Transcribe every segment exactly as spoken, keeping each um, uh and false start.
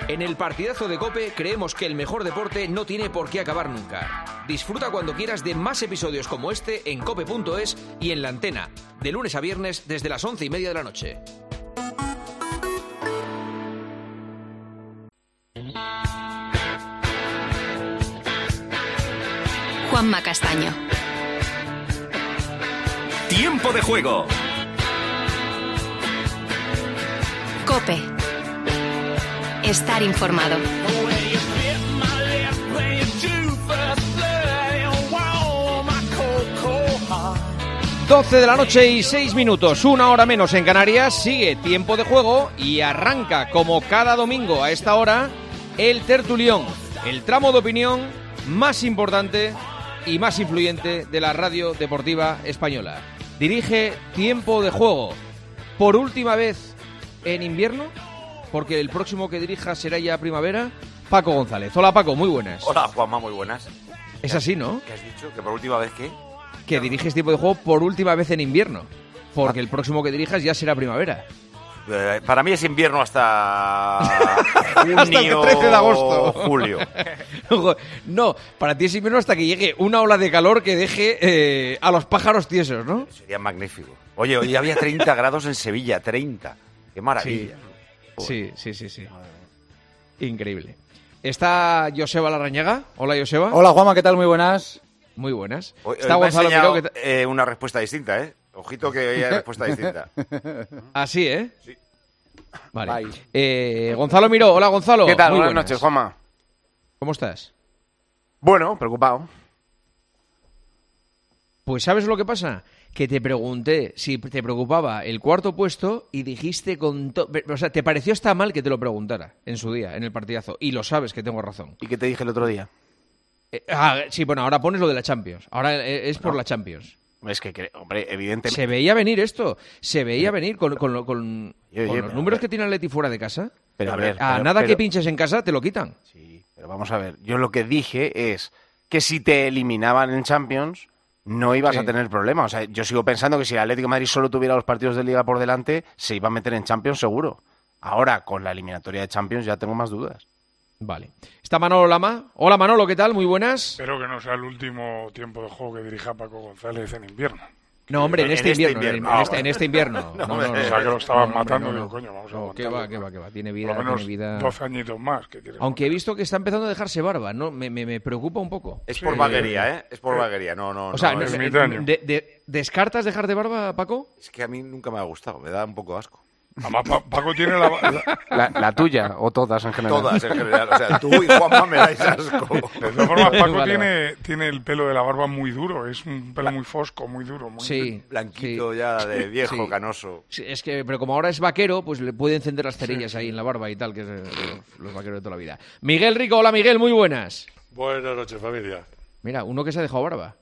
En el partidazo de COPE creemos que el mejor deporte no tiene por qué acabar nunca. Disfruta cuando quieras de más episodios como este en cope punto es y en La Antena, de lunes a viernes desde las once y media de la noche. Juanma Castaño. Tiempo de juego. COPE. Estar informado. doce de la noche y seis minutos, una hora menos en Canarias. Sigue Tiempo de Juego y arranca, como cada domingo a esta hora, el tertulión, el tramo de opinión más importante y más influyente de la radio deportiva española. Dirige Tiempo de Juego por última vez en invierno, porque el próximo que dirija será ya primavera, Paco González. Hola Paco, muy buenas. Hola Juanma, muy buenas. Es así, ¿no? ¿Qué has dicho? ¿Que por última vez qué? Que diriges Tiempo de Juego por última vez en invierno, porque el próximo que dirijas ya será primavera. Eh, para mí es invierno hasta junio, hasta el trece de agosto. Julio. No, para ti es invierno hasta que llegue una ola de calor que deje eh, a los pájaros tiesos, ¿no? Sería magnífico. Oye, hoy había treinta grados en Sevilla, treinta. ¡Qué maravilla! Sí, sí, sí, sí, sí. Increíble. ¿Está Joseba Larrañaga? Hola, Joseba. Hola, Juanma, ¿qué tal? Muy buenas. Muy buenas. Hoy, Está hoy Gonzalo me ha Miró. enseñado, Que eh, una respuesta distinta, ¿eh? Ojito que hoy hay respuesta distinta. Así, ¿eh? Sí. Vale. Eh, Gonzalo Miró. Hola, Gonzalo. ¿Qué tal? Muy Buenas, buenas noches, Juanma. ¿Cómo estás? Bueno, preocupado. Pues ¿sabes lo que pasa? Que te pregunté si te preocupaba el cuarto puesto y dijiste con... To- o sea, te pareció hasta mal que te lo preguntara en su día, en el partidazo. Y lo sabes que tengo razón. ¿Y qué te dije el otro día? Eh, ah, sí, bueno, ahora pones lo de la Champions. Ahora eh, es por No. la Champions. Es que, cre- hombre, evidentemente... Se veía venir esto. Se veía venir con, con, lo- con, Oye, con oye, los pero, números a ver. que tiene Atleti fuera de casa. Pero, a ver, A pero- nada pero- que pinches en casa te lo quitan. Sí, pero vamos a ver. Yo lo que dije es que si te eliminaban en Champions, no ibas Sí. a tener problema. O sea, yo sigo pensando que si el Atlético de Madrid solo tuviera los partidos de Liga por delante, se iba a meter en Champions seguro. Ahora, con la eliminatoria de Champions, ya tengo más dudas. Vale. Está Manolo Lama. Hola Manolo, ¿qué tal? Muy buenas. Espero que no sea el último tiempo de juego que dirija Paco González en invierno. No, hombre, en, En este, este invierno, invierno. en, Ah, este, en vale. este invierno. No, no, no, o sea, que lo estaban no, hombre, matando, no, digo, no. coño, vamos a No, que aguantarlo. va, que va, que va. Tiene Por vida, lo menos tiene vida... doce añitos más. Que quiere Aunque he matar. visto que está empezando a dejarse barba, ¿no? Me, me, me preocupa un poco. Es Sí. por vaguería, ¿eh? Es por vaguería. No, no, O sea, no. no, es, eh, ermitaño. de- de- ¿descartas dejar de barba, Paco? es que a mí nunca me ha gustado. Me da un poco asco. Además, Pa- Paco tiene la, la- La, la tuya o todas en general. Todas en general. O sea, tú y Juanma me dais asco. De todas formas, Paco Vale, tiene, tiene el pelo de la barba muy duro. Es un pelo muy fosco, muy duro. Muy Sí. Blanquito sí. ya de viejo, Sí. canoso. Sí, es que, pero como ahora es vaquero, pues le puede encender las cerillas ahí en la barba y tal, que es eh, los, los vaqueros de toda la vida. Miguel Rico, hola Miguel, muy buenas. Buenas noches, familia. Mira, uno que se ha dejado barba.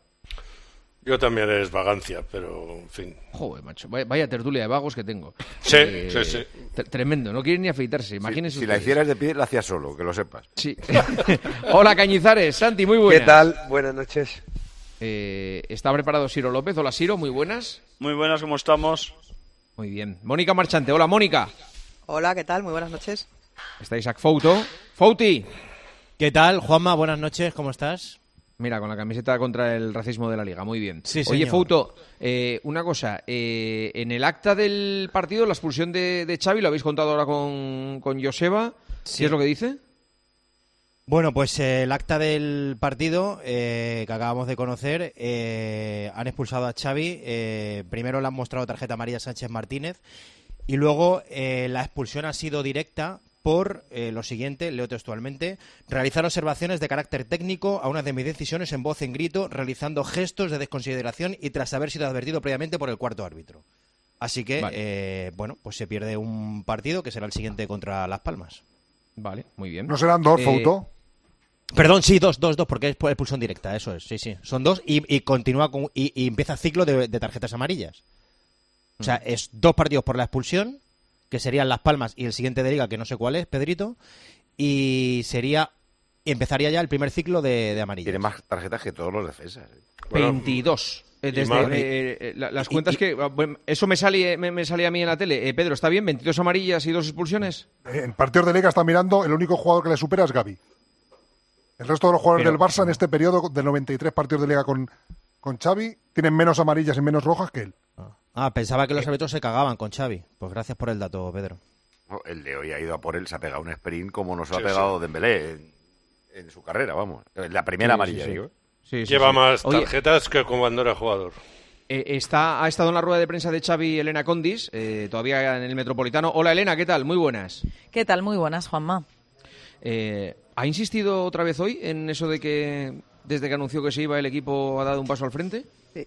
Yo también es vagancia, pero en fin. Joder, macho, vaya, vaya tertulia de vagos que tengo. Sí, Eh, sí, sí. t- Tremendo, no quieren ni afeitarse, imagínense Si la ustedes. hicieras de pie, la hacías solo, que lo sepas. Sí. Hola Cañizares, Santi, muy buenas. ¿Qué tal? Buenas noches. Eh, ¿Está preparado Siro López? Hola Siro, muy buenas. Muy buenas, ¿cómo estamos? Muy bien. Mónica Marchante, hola Mónica. Hola, ¿qué tal? Muy buenas noches. Está Isaac Fouto. Fouti. ¿Qué tal, Juanma? Buenas noches, ¿cómo estás? Mira, con la camiseta contra el racismo de la Liga, muy bien. Sí, Oye, señor. Fouto, eh, una cosa, eh, en el acta del partido, la expulsión de, de Xavi, lo habéis contado ahora con, con Joseba, Sí. ¿qué es lo que dice? Bueno, pues eh, el acta del partido eh, que acabamos de conocer, eh, han expulsado a Xavi, eh, primero le han mostrado tarjeta amarilla a Sánchez Martínez y luego eh, la expulsión ha sido directa por eh, lo siguiente, leo textualmente: realizar observaciones de carácter técnico a una de mis decisiones en voz en grito, realizando gestos de desconsideración y tras haber sido advertido previamente por el cuarto árbitro. Así que, Vale. eh, bueno, pues se pierde un partido que será el siguiente contra Las Palmas. Vale, muy bien. ¿No serán dos, Eh, Fouto? Perdón, sí, dos, dos, dos, porque es por expulsión directa, eso es, sí, sí. Son dos y, y continúa con, y, y empieza ciclo de, de tarjetas amarillas. O sea, es dos partidos por la expulsión, que serían Las Palmas y el siguiente de Liga, que no sé cuál es, Pedrito, y sería, empezaría ya el primer ciclo de, de amarillas. Tiene más tarjetas que todos los defensas. ¿eh? veintidós. Eh, desde eh, eh, la, las cuentas que... Bueno, eso me sale, me, me sale a mí en la tele. Eh, Pedro, ¿está bien? ¿veintidós amarillas y dos expulsiones? En partidos de Liga está mirando, el único jugador que le supera es Gavi. El resto de los jugadores Pero, del Barça en este periodo de noventa y tres partidos de Liga con, con Xavi tienen menos amarillas y menos rojas que él. Ah, pensaba que los árbitros se cagaban con Xavi. Pues gracias por el dato, Pedro. No, el de hoy ha ido a por él, se ha pegado un sprint como no se lo Sí, ha pegado sí. Dembélé en, en su carrera, vamos. La primera Sí, amarilla, sí, sí. digo. Sí, sí, Lleva sí. más Oye, tarjetas que cuando era jugador. eh, está, ha estado en la rueda de prensa de Xavi Elena Condis, eh, todavía en el Metropolitano. Hola, Elena, ¿qué tal? Muy buenas. ¿Qué tal? Muy buenas, Juanma. Eh, ¿Ha insistido otra vez hoy en eso de que desde que anunció que se iba el equipo ha dado un paso al frente? Sí.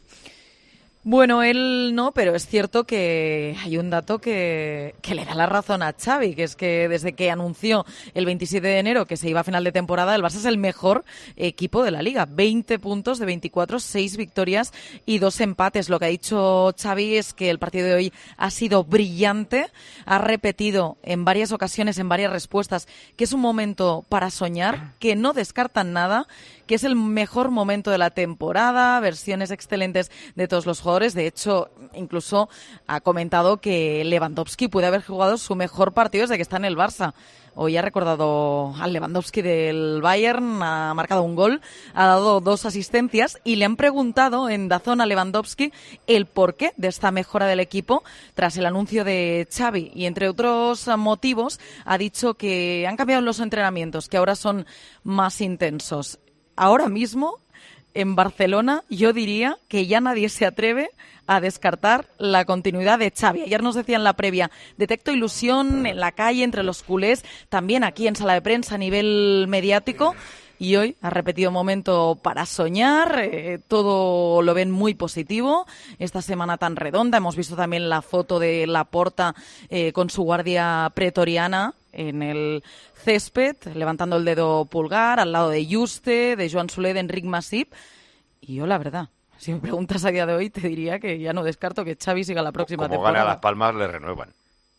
Bueno, él no, pero es cierto que hay un dato que, que le da la razón a Xavi, que es que desde que anunció el veintisiete de enero que se iba a final de temporada, el Barça es el mejor equipo de la Liga. veinte puntos de veinticuatro, seis victorias y dos empates. Lo que ha dicho Xavi es que el partido de hoy ha sido brillante. Ha repetido en varias ocasiones, en varias respuestas, que es un momento para soñar, que no descartan nada, que es el mejor momento de la temporada, versiones excelentes de todos los jugadores. De hecho, incluso ha comentado que Lewandowski puede haber jugado su mejor partido desde que está en el Barça. Hoy ha recordado al Lewandowski del Bayern, ha marcado un gol, ha dado dos asistencias y le han preguntado en DAZN a Lewandowski el porqué de esta mejora del equipo tras el anuncio de Xavi. Y entre otros motivos ha dicho que han cambiado los entrenamientos, que ahora son más intensos. Ahora mismo, en Barcelona, yo diría que ya nadie se atreve a descartar la continuidad de Xavi. Ayer nos decía en la previa, detecto ilusión en la calle, entre los culés, también aquí en sala de prensa a nivel mediático. Y hoy ha repetido momento para soñar, eh, todo lo ven muy positivo. Esta semana tan redonda, hemos visto también la foto de Laporta eh, con su guardia pretoriana en el césped, levantando el dedo pulgar, al lado de Juste, de Joan Soler, de Enric Masip. Y yo, la verdad, si me preguntas a día de hoy, te diría que ya no descarto que Xavi siga la próxima Como temporada. gana Las Palmas, le renuevan.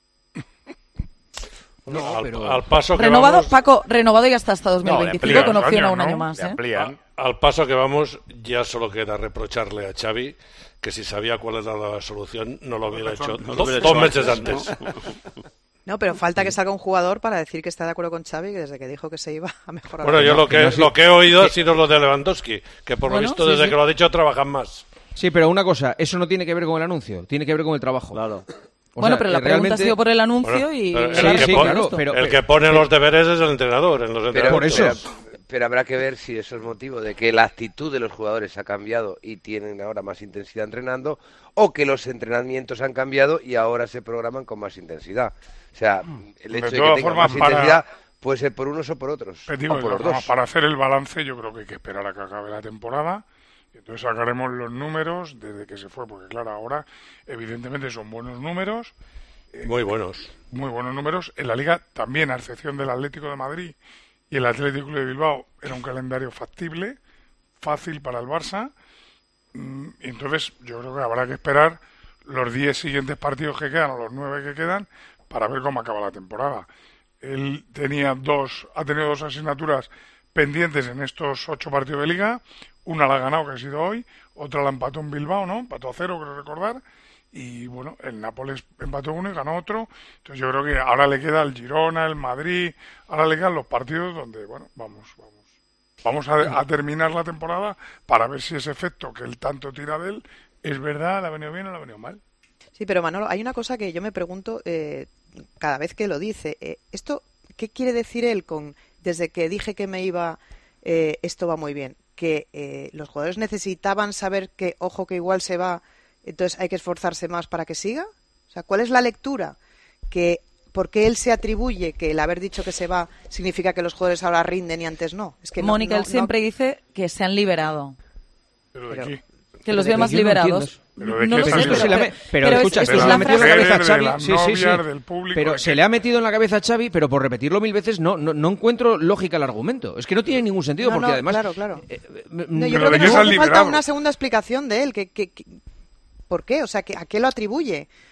No, al, pero- al paso que Renovado, vamos, Paco, renovado y hasta hasta dos mil veinticinco, amplían, con opción a años, un ¿no? año más. Le ¿eh? amplían. al paso que vamos, ya solo queda reprocharle a Xavi que si sabía cuál era la solución no lo hubiera hecho no lo dos, hubiera dos hecho meses antes. antes. No, pero falta que salga un jugador para decir que está de acuerdo con Xavi, que desde que dijo que se iba a mejorar. Bueno, yo lo que, lo que he oído ha sido lo de Lewandowski, que por lo Bueno, visto sí, desde sí. que lo ha dicho trabajan más. Sí, pero una cosa, eso no tiene que ver con el anuncio, tiene que ver con el trabajo. Claro. O Bueno, sea, pero la eh, pregunta realmente- ha sido por el anuncio Bueno, y... pero la el, Sí, que sí, pone, claro, pero- el que pone los deberes es el entrenador. En los Pero, entrenamientos. Por eso. pero, pero habrá que ver si eso es motivo de que la actitud de los jugadores ha cambiado y tienen ahora más intensidad entrenando, o que los entrenamientos han cambiado y ahora se programan con más intensidad. O sea, el hecho de, De que todas tengan formas, más para- intensidad puede ser por unos o por otros, Pero digo, o por los de todas dos. formas, para hacer el balance yo creo que hay que esperar a que acabe la temporada y entonces sacaremos los números desde que se fue, porque claro, ahora evidentemente son buenos números, Muy buenos. muy buenos números. En la Liga también, a excepción del Atlético de Madrid y el Atlético Club de Bilbao, era un calendario factible, fácil para el Barça. Mm, y entonces yo creo que habrá que esperar los diez siguientes partidos que quedan o los nueve que quedan para ver cómo acaba la temporada. Él tenía dos, ha tenido dos asignaturas pendientes en estos ocho partidos de Liga. Una la ha ganado, que ha sido hoy, otra la empató en Bilbao, ¿no? Empató a cero, creo recordar. Y bueno, el Nápoles empató uno y ganó otro. Entonces yo creo que ahora le queda el Girona, el Madrid, ahora le quedan los partidos donde, bueno, vamos, vamos. Vamos a, a terminar la temporada para ver si ese efecto que él tanto tira de él es verdad, le ha venido bien o le ha venido mal. Sí, pero Manolo, hay una cosa que yo me pregunto eh, cada vez que lo dice. Eh, ¿Esto qué quiere decir él con desde que dije que me iba, eh, esto va muy bien? Que eh, los jugadores necesitaban saber que, ojo, que igual se va, entonces hay que esforzarse más para que siga. O sea, ¿cuál es la lectura? Que ¿por qué él se atribuye que el haber dicho que se va significa que los jugadores ahora rinden y antes no? Es que no- Mónica, no- él siempre no- dice que se han liberado. ¿Pero de Pero- qué? Que los ¿de ve qué? más Yo no entiendo liberados. eso. ¿Pero de No qué lo se sé, han Esto se le ha pero, me- pero pero es- escucha, es, que es se le la ha metido en la frase- cabeza a de Xavi. las Sí, sí, sí. novias, del público, Pero de se que- le ha metido en la cabeza a Xavi, pero por repetirlo mil veces no, no, no encuentro lógica al argumento. Es que no tiene ningún sentido, No, porque no, además... claro, claro. eh, eh, No, yo Pero creo ¿de que qué nos se han hace falta liberado? una segunda explicación de él. Que, que, que- ¿Por qué? O sea, que, ¿a qué lo atribuye?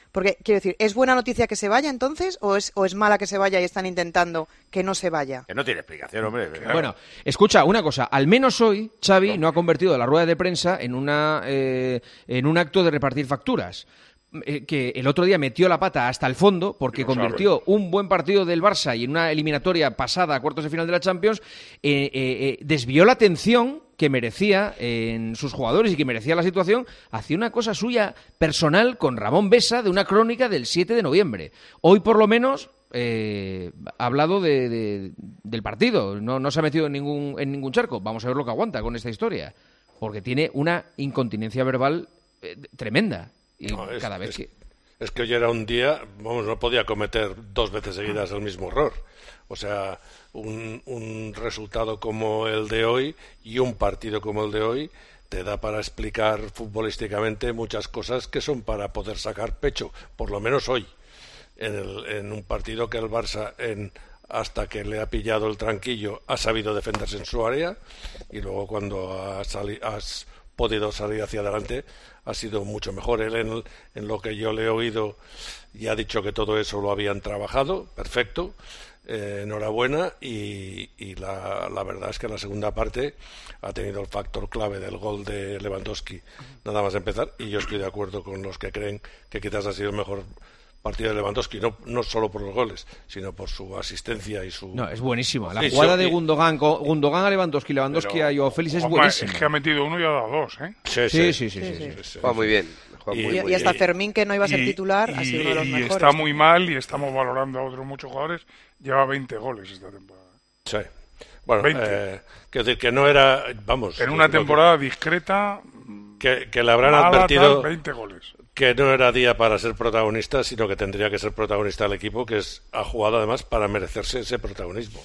Porque, quiero decir, ¿es buena noticia que se vaya entonces o es, o es mala que se vaya y están intentando que no se vaya? Que no tiene explicación, hombre. Bueno, escucha, una cosa. Al menos hoy Xavi no ha convertido la rueda de prensa en, una, eh, en un acto de repartir facturas. Eh, que el otro día metió la pata hasta el fondo porque convirtió un buen partido del Barça y en una eliminatoria pasada a cuartos de final de la Champions, eh, eh, eh, desvió la atención que merecía eh, en sus jugadores y que merecía la situación hacia una cosa suya personal con Ramón Besa de una crónica del siete de noviembre. Hoy, por lo menos, eh, ha hablado de, de, del partido, no, no se ha metido en ningún, en ningún charco. Vamos a ver lo que aguanta con esta historia, porque tiene una incontinencia verbal eh, tremenda. Y no, es, cada vez es, que... es que hoy era un día, vamos, no podía cometer dos veces seguidas el mismo error. O sea, un, un resultado como el de hoy y un partido como el de hoy te da para explicar futbolísticamente muchas cosas que son para poder sacar pecho, por lo menos hoy, en, el, en un partido que el Barça, en, hasta que le ha pillado el tranquillo, ha sabido defenderse en su área y luego cuando ha sali, has podido salir hacia adelante ha sido mucho mejor. Él en, en lo que yo le he oído ya ha dicho que todo eso lo habían trabajado, perfecto, eh, enhorabuena y, y la, la verdad es que la segunda parte ha tenido el factor clave del gol de Lewandowski nada más empezar y yo estoy de acuerdo con los que creen que quizás ha sido el mejor partido de Lewandowski, no, no solo por los goles, sino por su asistencia y su... No, es buenísima. La sí, jugada sí, de Gundogan, Gundogan a Lewandowski, Lewandowski Pero, a Joao Félix es Juanma, buenísima. Es que ha metido uno y ha dado dos, ¿eh? Sí, Sí, sí, sí, sí. sí, sí, sí. sí. Juega muy bien. Juega Y, muy, muy y hasta bien. Fermín, que no iba a ser Y- titular, y- ha sido uno de los y mejores. está muy mal y estamos valorando a otros muchos jugadores. Lleva veinte goles esta temporada. Sí. Bueno, veinte. eh, quiero decir que no era, vamos... En una creo temporada discreta, Que, que le habrán mala, advertido tal, veinte goles. que no era día para ser protagonista, sino que tendría que ser protagonista el equipo, que es, ha jugado además para merecerse ese protagonismo.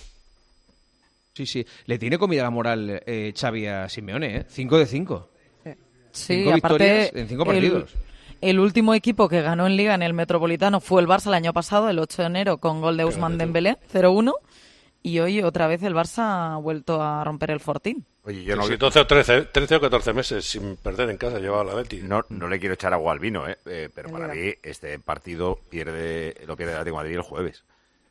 Sí, sí. Le tiene comida la moral eh, Xavi a Simeone, ¿eh? Cinco de cinco. Sí, Cinco aparte, victorias en cinco partidos. El, el último equipo que ganó en Liga en el Metropolitano fue el Barça el año pasado, el ocho de enero, con gol de Ousmane Dembélé, cero uno. Y hoy otra vez el Barça ha vuelto a romper el fortín. Oye, yo no, Sí, le- doce o trece, trece o catorce meses sin perder en casa llevaba la Betis. no, no le quiero echar agua al vino, ¿eh? Eh, pero para mí este partido pierde lo pierde el Atlético de Madrid el jueves.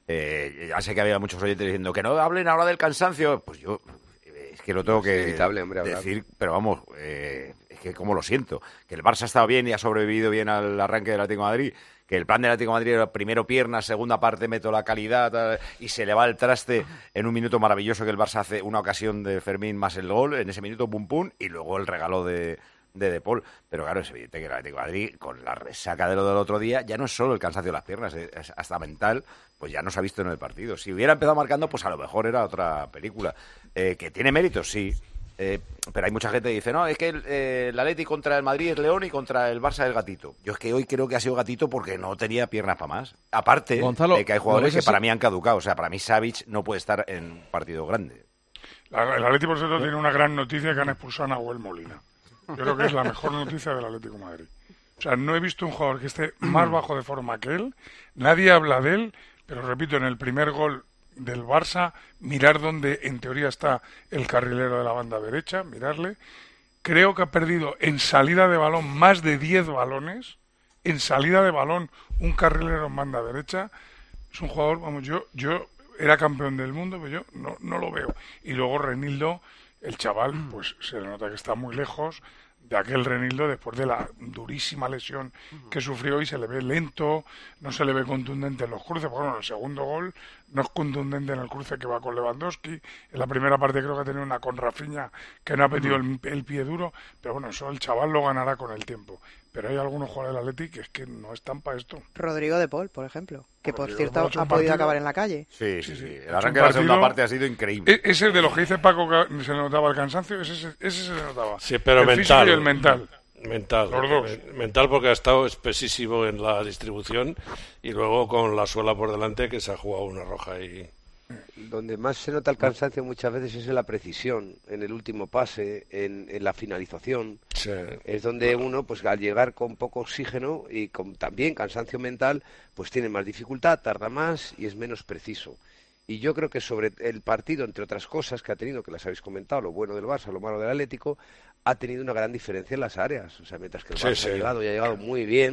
Eh, ya sé que había muchos oyentes diciendo que no hablen ahora del cansancio. Pues yo eh, es que lo tengo Es que inevitable, hombre, hablar. decir, pero vamos, eh, es que como lo siento. Que el Barça ha estado bien y ha sobrevivido bien al arranque del Atlético de Madrid. Que el plan del Atlético de Madrid era primero piernas, segunda parte meto la calidad tal, y se le va el traste en un minuto maravilloso que el Barça hace una ocasión de Fermín más el gol, en ese minuto pum pum, y luego el regalo de, de De Paul. Pero claro, es evidente que el Atlético de Madrid, con la resaca de lo del otro día, ya no es solo el cansancio de las piernas, es hasta mental, pues ya no se ha visto en el partido. Si hubiera empezado marcando, pues a lo mejor era otra película. Eh, que tiene méritos, sí. Eh, pero hay mucha gente que dice, no, es que el, eh, el Atleti contra el Madrid es León y contra el Barça es Gatito. Yo es que hoy creo que ha sido Gatito porque no tenía piernas para más. Aparte Gonzalo, de que hay jugadores ¿lo ves que para así? mí han caducado. O sea, para mí Savic no puede estar en un partido grande. La- El Atlético, por cierto, tiene una gran noticia, que han expulsado a Nahuel Molina. Yo creo que es la mejor noticia del Atlético de Madrid. O sea, no he visto un jugador que esté más bajo de forma que él. Nadie habla de él, pero repito, en el primer gol del Barça, mirar dónde en teoría está el carrilero de la banda derecha, mirarle. Creo que ha perdido en salida de balón más de diez balones. En salida de balón, un carrilero en banda derecha. Es un jugador, vamos, yo, yo era campeón del mundo, pero yo no, no lo veo. Y luego Renildo, el chaval, pues se le nota que está muy lejos de aquel Renildo después de la durísima lesión que sufrió, y se le ve lento, no se le ve contundente en los cruces. Bueno, el segundo gol no es contundente en el cruce que va con Lewandowski. En la primera parte creo que ha tenido una con Rafinha que no ha metido el, el pie duro, pero bueno, eso el chaval lo ganará con el tiempo. Pero hay algunos jugadores del Atleti que es que no están para esto. Rodrigo de Paul, por ejemplo, que por Rodrigo cierto de Paul ha hecho ha un podido partido- acabar en la calle. Sí, sí, sí. sí. El Ha hecho arranque un de la segunda partido- parte ha sido increíble. E- Ese de los que dice Paco que se le notaba el cansancio, ese, ese, ese se le notaba. Sí, pero el físico mental. y el mental. Mental. Los dos. Men- Mental porque ha estado espesísimo en la distribución y luego con la suela por delante que se ha jugado una roja y... Donde más se nota el cansancio muchas veces es en la precisión, en el último pase, en, en la finalización. Sí. Es donde uno, pues al llegar con poco oxígeno y con también cansancio mental, pues tiene más dificultad, tarda más y es menos preciso. Y yo creo que sobre el partido, entre otras cosas que ha tenido, que las habéis comentado, lo bueno del Barça, lo malo del Atlético, ha tenido una gran diferencia en las áreas. O sea, mientras que el Sí, Barça sí. ha llegado y ha llegado muy bien,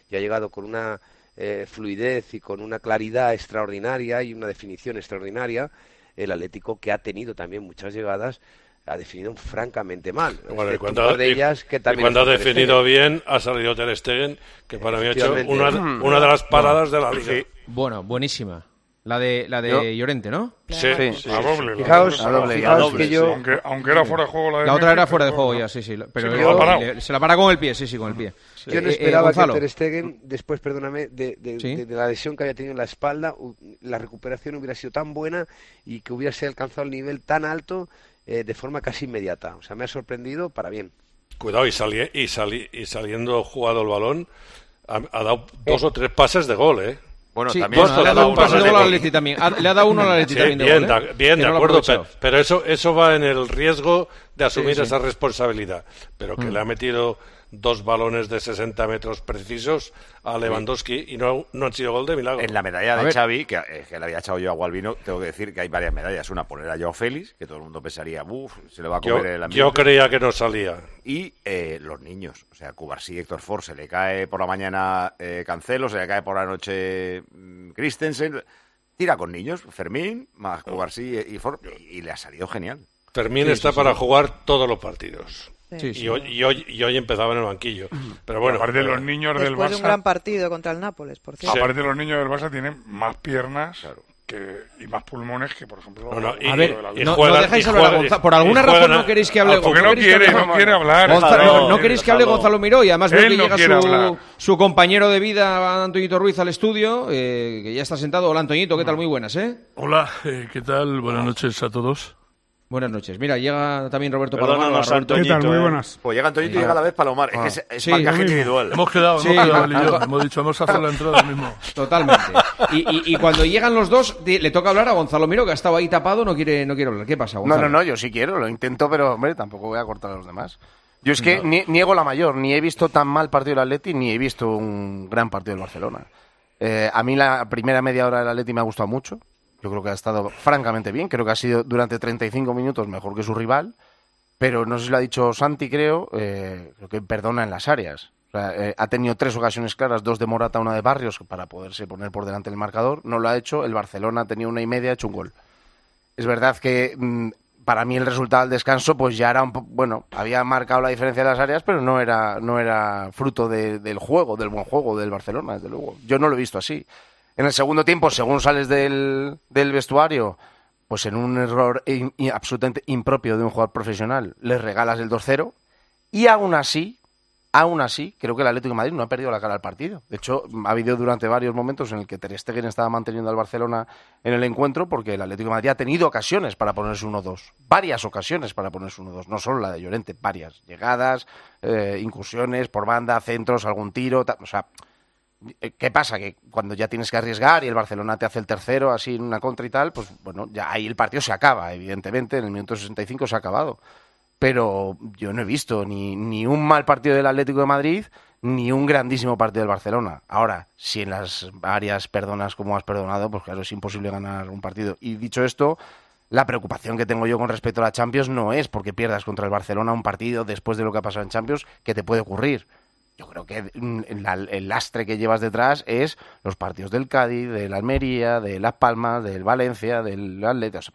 y ha llegado con una eh, fluidez y con una claridad extraordinaria y una definición extraordinaria. El Atlético, que ha tenido también muchas llegadas, ha definido francamente mal. Bueno, y cuando, una de ellas, que y también cuando ha Ter Stegen. definido bien, ha salido Ter Stegen, que para mí ha hecho una, una de las paradas de la liga. Sí. Bueno, buenísima. La de la de Yo- Llorente, ¿no? Sí, Sí, sí. la doble. la Fijaos- doble, a doble, fijaos a doble, que yo- Aunque, aunque era fuera de juego la de La otra Messi, era fuera de pero juego bueno. ya, sí, sí. Pero Sí, él- pero ha parado. le- se la para con el pie, sí, sí, con el pie. Yo no Eh, eh, esperaba Gonzalo. que Ter Stegen, después, perdóname, de, de- Sí. de- de la lesión que había tenido en la espalda, u- la recuperación hubiera sido tan buena y que hubiese alcanzado el nivel tan alto eh, de forma casi inmediata. O sea, me ha sorprendido para bien. Cuidado, y, sali- y, sali- y saliendo jugado el balón, ha, ha dado dos o tres pases de gol, ¿eh? Bueno, Sí, también bueno, le ha dado un pase de gol al Atleti también. Ha- Le ha dado uno al Atleti Sí, también de bien, gol, ¿eh? de, bien, Que de no lo ha acuerdo, pero, aprovechado. pero eso, eso va en el riesgo de asumir Sí, sí. esa responsabilidad. Pero que Mm. le ha metido dos balones de sesenta metros precisos a Lewandowski y no, no han sido gol de milagro. En la medalla A de ver. Xavi, que, eh, que le había echado yo a Gualvino, tengo que decir que hay varias medallas. Una, poner a Joao Félix, que todo el mundo pensaría, uff, se le va a Yo, comer el ambiente. yo creía que no salía. Y eh, los niños, o sea, Cubarsí y Héctor Ford, se le cae por la mañana eh, Cancelo, se le cae por la noche mm, Christensen, tira con niños, Fermín, más Cubarsí y, y Ford, y, y le ha salido genial. Fermín Sí, está sí, para sí. jugar todos los partidos. Sí, y, sí. Hoy, y, hoy, y hoy empezaba en el banquillo. Pero bueno, aparte de pero- los niños del Después de un Barça, gran partido contra el Nápoles, por cierto. aparte los niños del Barça tienen más piernas que, y más pulmones que, por ejemplo, No, no, los y- A ver, de la no, vida. no juegan- dejáis y hablar a juegan- Gonzalo. Por y alguna juegan razón a- no queréis que hable. Ah, porque no queréis que quiere, hable- no quiere hablar. Gonzalo, No, no, no queréis que hable déjalo. Gonzalo Miró y además veo Él que no llega quiere hablar. su, su compañero de vida, Antoñito Ruiz, al estudio, eh, que ya está sentado. Hola, Antoñito, ¿qué tal? Muy buenas, ¿eh? Hola, eh, ¿qué tal? Buenas noches a todos. Buenas noches. Mira, llega también Roberto Perdónanos, Palomar. Hola, Roberto. Antoñito, ¿Qué tal? Muy eh. buenas. Pues llega Antoñito y Ah. llega a la vez Palomar. Ah. Es que es, es Sí, marcaje lo mismo. individual. Hemos quedado, hemos Sí, quedado él y yo. algo- Hemos dicho, vamos a hacer la entrada mismo. Totalmente. Y, y, y cuando llegan los dos, di- le toca hablar a Gonzalo Miró, que ha estado ahí tapado, no quiere, no quiere hablar. ¿Qué pasa, No, Gonzalo? no, no, yo sí quiero, lo intento, pero hombre, tampoco voy a cortar a los demás. Yo es que No. nie- niego la mayor, ni he visto tan mal partido del Atleti, ni he visto un gran partido del Barcelona. Eh, a mí la primera media hora del Atleti me ha gustado mucho. Yo creo que ha estado francamente bien. Creo que ha sido durante treinta y cinco minutos mejor que su rival. Pero no sé si lo ha dicho Santi, creo, eh, creo que perdona en las áreas. O sea, eh, ha tenido tres ocasiones claras, dos de Morata, una de Barrios, para poderse poner por delante del marcador. No lo ha hecho. El Barcelona ha tenido una y media, ha hecho un gol. Es verdad que mm, para mí el resultado del descanso, pues ya era un po- bueno, había marcado la diferencia de las áreas, pero no era, no era fruto de- del juego, del buen juego del Barcelona, desde luego. Yo no lo he visto así. En el segundo tiempo, según sales del, del vestuario, pues en un error in- in- absolutamente impropio de un jugador profesional, le regalas el dos cero y aún así, aún así, creo que el Atlético de Madrid no ha perdido la cara al partido. De hecho, ha habido durante varios momentos en el que Ter Stegen estaba manteniendo al Barcelona en el encuentro porque el Atlético de Madrid ha tenido ocasiones para ponerse uno dos. Varias ocasiones para ponerse uno dos. No solo la de Llorente, varias. Llegadas, eh, incursiones por banda, centros, algún tiro. Ta- o sea, ¿qué pasa? Que cuando ya tienes que arriesgar y el Barcelona te hace el tercero así en una contra y tal, pues bueno, ya ahí el partido se acaba, evidentemente. En el minuto sesenta y cinco se ha acabado. Pero yo no he visto ni, ni un mal partido del Atlético de Madrid, ni un grandísimo partido del Barcelona. Ahora, si en las áreas perdonas como has perdonado, pues claro, es imposible ganar un partido. Y dicho esto, la preocupación que tengo yo con respecto a la Champions no es porque pierdas contra el Barcelona un partido después de lo que ha pasado en Champions, que te puede ocurrir. Yo creo que mm, la- el lastre que llevas detrás es los partidos del Cádiz, del Almería, de Las Palmas, del Valencia, del Atlético. O sea,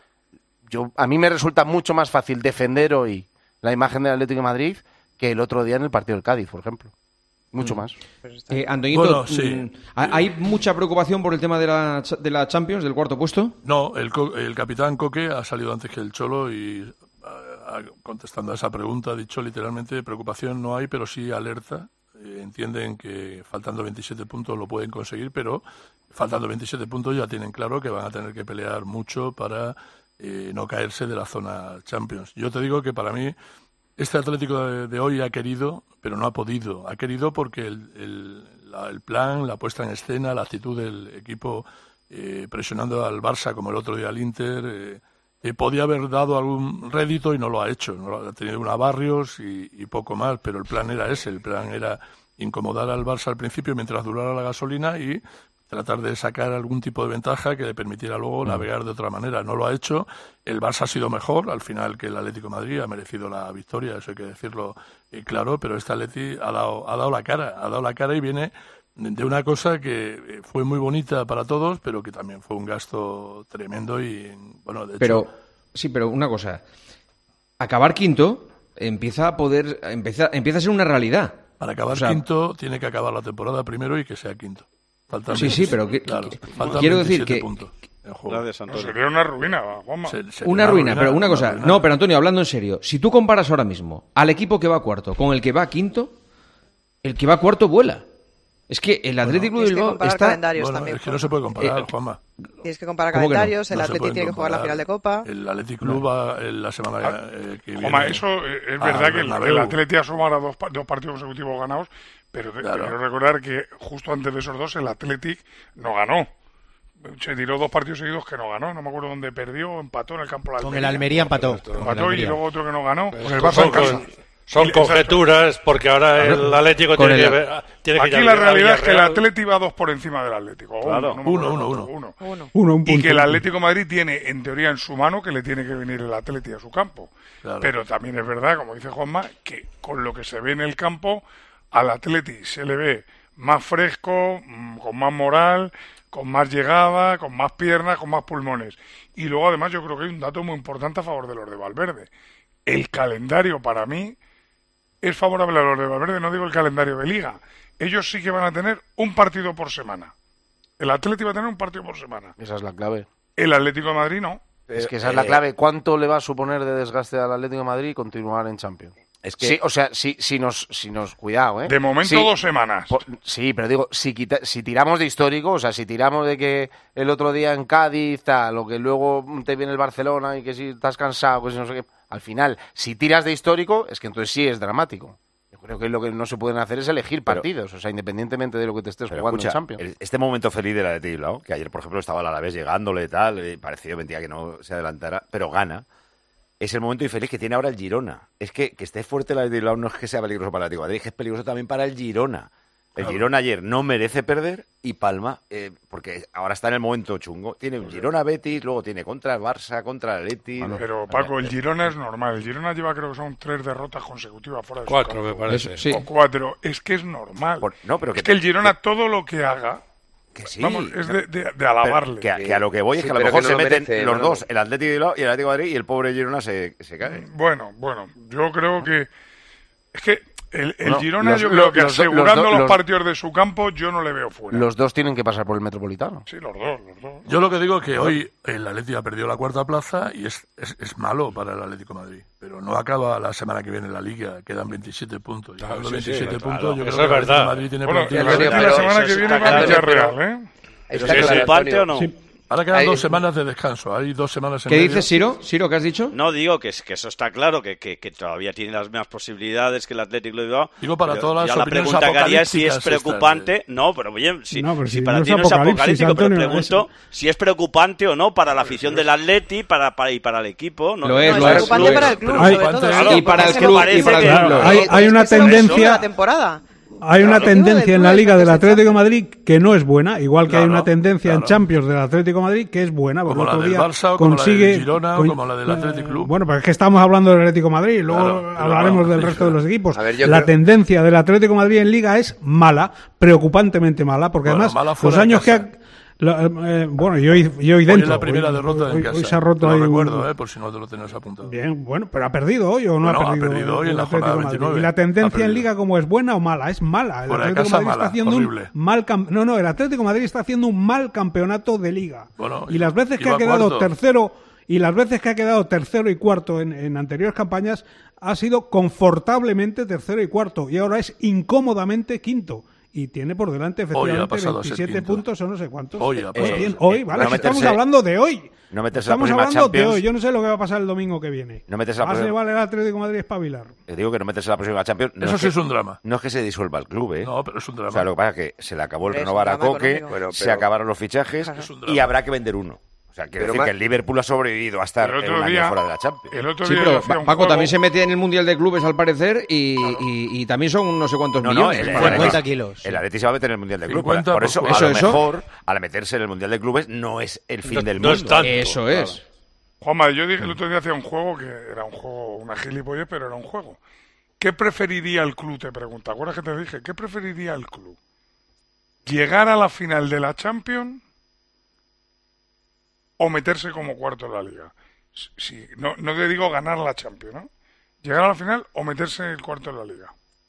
yo, a mí me resulta mucho más fácil defender hoy la imagen del Atlético de Madrid que el otro día en el partido del Cádiz, por ejemplo. Mucho Mm. más. Eh, Antoñito, Bueno, sí. mm, ¿hay mucha preocupación por el tema de la, cha- de la Champions, del cuarto puesto? No, el, co- el capitán Coque ha salido antes que el Cholo y ah, ah, contestando a esa pregunta ha dicho literalmente preocupación no hay, pero sí alerta. Eh, entienden que faltando veintisiete puntos lo pueden conseguir, pero faltando veintisiete puntos ya tienen claro que van a tener que pelear mucho para eh, no caerse de la zona Champions. Yo te digo que para mí este Atlético de, de hoy ha querido, pero no ha podido. Ha querido porque el, el, la- el plan, la puesta en escena, la actitud del equipo eh, presionando al Barça como el otro día al Inter, eh, eh, podía haber dado algún rédito y no lo ha hecho. No lo ha tenido una Barrios y, y poco más, pero el plan era ese. El plan era incomodar al Barça al principio mientras durara la gasolina y tratar de sacar algún tipo de ventaja que le permitiera luego navegar de otra manera. No lo ha hecho. El Barça ha sido mejor, al final, que el Atlético de Madrid, ha merecido la victoria, eso hay que decirlo eh, claro, pero este Atleti ha dado, ha dado la cara, ha dado la cara y viene de una cosa que fue muy bonita para todos, pero que también fue un gasto tremendo y, bueno, de hecho... Pero, sí, pero una cosa, acabar quinto empieza a poder, empieza, empieza a ser una realidad. Para acabar O sea, quinto tiene que acabar la temporada primero y que sea quinto. Faltan Sí, sí, pero que- claro, que- faltan quiero decir veintisiete que- puntos en juego. No, sería una ruina, Juanma. Se- se- Una ruina, pero una una cosa, ruina. no, pero Antonio, hablando en serio, si tú comparas ahora mismo al equipo que va cuarto con el que va quinto, el que va cuarto vuela. Es que el Atlético de Tienes que Bilbao comparar está... calendarios Bueno, también. es que no se puede comparar, Eh, Juanma. Tienes que comparar ¿Cómo que no? calendarios, el No se Atleti pueden tiene que jugar la comparar. final de Copa. El Athletic Club va eh, la semana eh, que viene. Juanma, eso eh, es al verdad que el, Bernabéu. el Atleti ha sumado dos, pa- dos partidos consecutivos ganados, pero te, te Claro. quiero recordar que justo antes de esos dos el Athletic no ganó. Se tiró dos partidos seguidos que no ganó, no me acuerdo dónde perdió, empató en el campo de la Con el Almería empató. Con el Empató y Almería. luego otro que no ganó. Pues Con el son- Barça en son- casa. Son Y- conjeturas, porque ahora el Atlético Con tiene el- que, ver- tiene que Aquí ir a- la a realidad es que el Villarreal. Atleti va dos por encima del Atlético. o Claro. uno, no me Uno, acuerdo uno, cuánto, uno. Uno. Uno, un Y punto. que el Atlético de Madrid tiene, en teoría, en su mano que le tiene que venir el Atleti a su campo. Claro. Pero también es verdad, como dice Juanma, que con lo que se ve en el campo, al Atleti se le ve más fresco, mm, con más moral, con más llegada, con más piernas, con más pulmones. Y luego, además, yo creo que hay un dato muy importante a favor de los de Valverde. El calendario, para mí, es favorable a los de Valverde, no digo el calendario de Liga. Ellos sí que van a tener un partido por semana. El Atleti va a tener un partido por semana. Esa es la clave. El Atlético de Madrid no. Es que esa es la clave. ¿Cuánto le va a suponer de desgaste al Atlético de Madrid continuar en Champions? Es que- Sí, o sea, si, si nos, si nos cuidado, ¿eh? De momento, Sí, dos semanas. por- sí, pero digo, si, quita- si tiramos de histórico, o sea, si tiramos de que el otro día en Cádiz, tal, o que luego te viene el Barcelona y que si estás cansado, pues no sé qué, al final, si tiras de histórico, es que entonces sí es dramático. Yo creo que lo que no se pueden hacer es elegir Pero- partidos, o sea, independientemente de lo que te estés Pero jugando escucha, en Champions. el- este momento feliz del Athletic Bilbao, que ayer, por ejemplo, estaba el Alavés llegándole y tal, y parecía mentira que no se adelantara, pero gana. Es el momento infeliz que tiene ahora el Girona. Es que que esté fuerte el Athletic Bilbao no es que sea peligroso para el Atlético de Madrid, es que es peligroso también para el Girona. El Girona ayer no merece perder y palma, eh, porque ahora está en el momento chungo. Tiene un Girona Betis, luego tiene contra el Barça, contra el Athletic. Pero Paco, el Girona es normal. El Girona lleva, creo que son tres derrotas consecutivas fuera de su Cuatro, campo. me parece. Eso, sí. O cuatro. Es que es normal. Por- no, pero es que que el te- Girona todo lo que haga, Que sí. vamos, es de, de- de Pero alabarle. que, a, que a lo que voy es Sí, que a lo pero mejor que no se lo meten merece, los ¿no? dos, el Atlético de Bilbao y el Atlético de Madrid, y el pobre Girona se, se cae. Bueno, bueno, yo creo que es que el, el Bueno, Girona los- yo creo los- que los do- asegurando los do- los, los- partidos de su campo yo no le veo fuera. Los dos tienen que pasar por el Metropolitano. Sí, los dos, los dos. Yo lo que digo es que hoy el Atlético ha perdido la cuarta plaza y es, es, es malo para el Atlético de Madrid. Pero no acaba la semana que viene la Liga, quedan veintisiete puntos. Claro, Llegando a sí, sí, veintisiete claro. puntos, yo Eso creo es que el Atlético de verdad. Madrid tiene Bueno, el plantilla. Atleti Pero la semana eso que sí viene está va a claro, Villarreal, ¿eh? ¿Es Sí, sí. preocupante o no? Ahora quedan Hay- dos semanas de descanso. Hay dos semanas en ¿Qué medio. dices, Siro? ¿Siro, qué has dicho? No, digo que, es- que eso está claro, que, que, que todavía tiene las mismas posibilidades que el Atlético de Bilbao. Digo para Pero todas las ya la opiniones pregunta que haría es si es apocalípticas preocupante. No, pero bien, si, No, pero si si para no ti es no es apocalipsis, apocalíptico, pero Antonio, pregunto si es preocupante o no para la afición del Atleti para, para, y para el equipo. No, Lo es, No, lo es es, preocupante lo para es. el club, Pero sobre todo. preocupante- sí, Y para porque el se club, parece y para el que- club. Claro, que- hay- que hay es una que es el objetivo tendencia- de la temporada. Hay una Claro, digo, del tendencia en club la es Liga que del se Atlético de echa- Madrid que no es buena, igual que hay Claro, una tendencia en claro. Champions del Atlético de Madrid que es buena. porque Como el la otro del día Barça, o como la del consigue, Girona, o con- como la del Athletic Club. Bueno, pues es que estamos hablando del Atlético de Madrid, luego Claro, pero hablaremos bueno, del sí, resto de los equipos. A ver, yo la creo- tendencia del Atlético de Madrid en Liga es mala, preocupantemente mala, porque Bueno, además mala los fuera de años que casa. ha- la- eh, bueno, y hoy, y hoy Hoy dentro. es la primera hoy, derrota hoy- en casa. hoy se ha roto Te lo ahí un- recuerdo, eh, por si no te lo tenías apuntado. Bien, bueno, pero ha perdido hoy o no Bueno, ha ha perdido, perdido hoy el en la Atlético jornada de Madrid? veintinueve. Y la Ha tendencia en perdido. Liga, como es buena o mala, es mala. El Fuera de Atlético de casa, Madrid está mala, haciendo horrible. un mal cam- no, no, el Atlético de Madrid está haciendo un mal campeonato de Liga. Bueno, y las veces que iba ha quedado cuarto. tercero y las veces que ha quedado tercero y cuarto en, en anteriores campañas ha sido confortablemente tercero y cuarto y ahora es incómodamente quinto. Y tiene por delante Hoy ha efectivamente pasado a ser veintisiete quinto. puntos o no sé cuántos. Hoy ha Pues pasado bien, a ser hoy, quinto. ¿vale? No Si estamos meterse- hablando de hoy. No meterse en la Estamos próxima hablando de Champions. hoy. Yo no sé lo que va a pasar el domingo que viene. No meterse en la Más le próxima- vale al Atlético de Madrid espabilar. Te digo que no metes en la próxima Champions. No Eso es sí que- es un drama. No es que se disuelva el club, ¿eh? No, pero es un drama. O sea, lo que pasa es que se le acabó el Es un renovar a drama Coque, económico. Bueno, se pero- acabaron los fichajes Es un y drama. habrá que vender uno. O sea, quiero Pero decir ma- que el Liverpool ha sobrevivido a estar El otro un año día- fuera de la Champions. el otro Sí, día pero hacía Pa- un Paco juego- también se mete en el Mundial de Clubes al parecer y, y- y también son no sé cuántos No, no, millones. el, el, para Atleti- kilos. el Atleti se va a meter en el Mundial de Clubes. cincuenta Por por eso, jugador. a lo Eso, eso. mejor, al meterse en el Mundial de Clubes, no es el fin No- del no mundo. es tanto, Eso claro. es. Juanma, yo dije el otro día hacía un juego que era un juego, una gilipollez, pero era un juego. ¿Qué preferiría el club? Te pregunto. ¿Te acuerdas que te dije? ¿Qué preferiría el club? ¿Llegar a la final de la Champions o meterse como cuarto en la Liga? Sí, no, no te digo ganar la Champions, ¿no? ¿Llegar a la final o meterse en el cuarto en la Liga?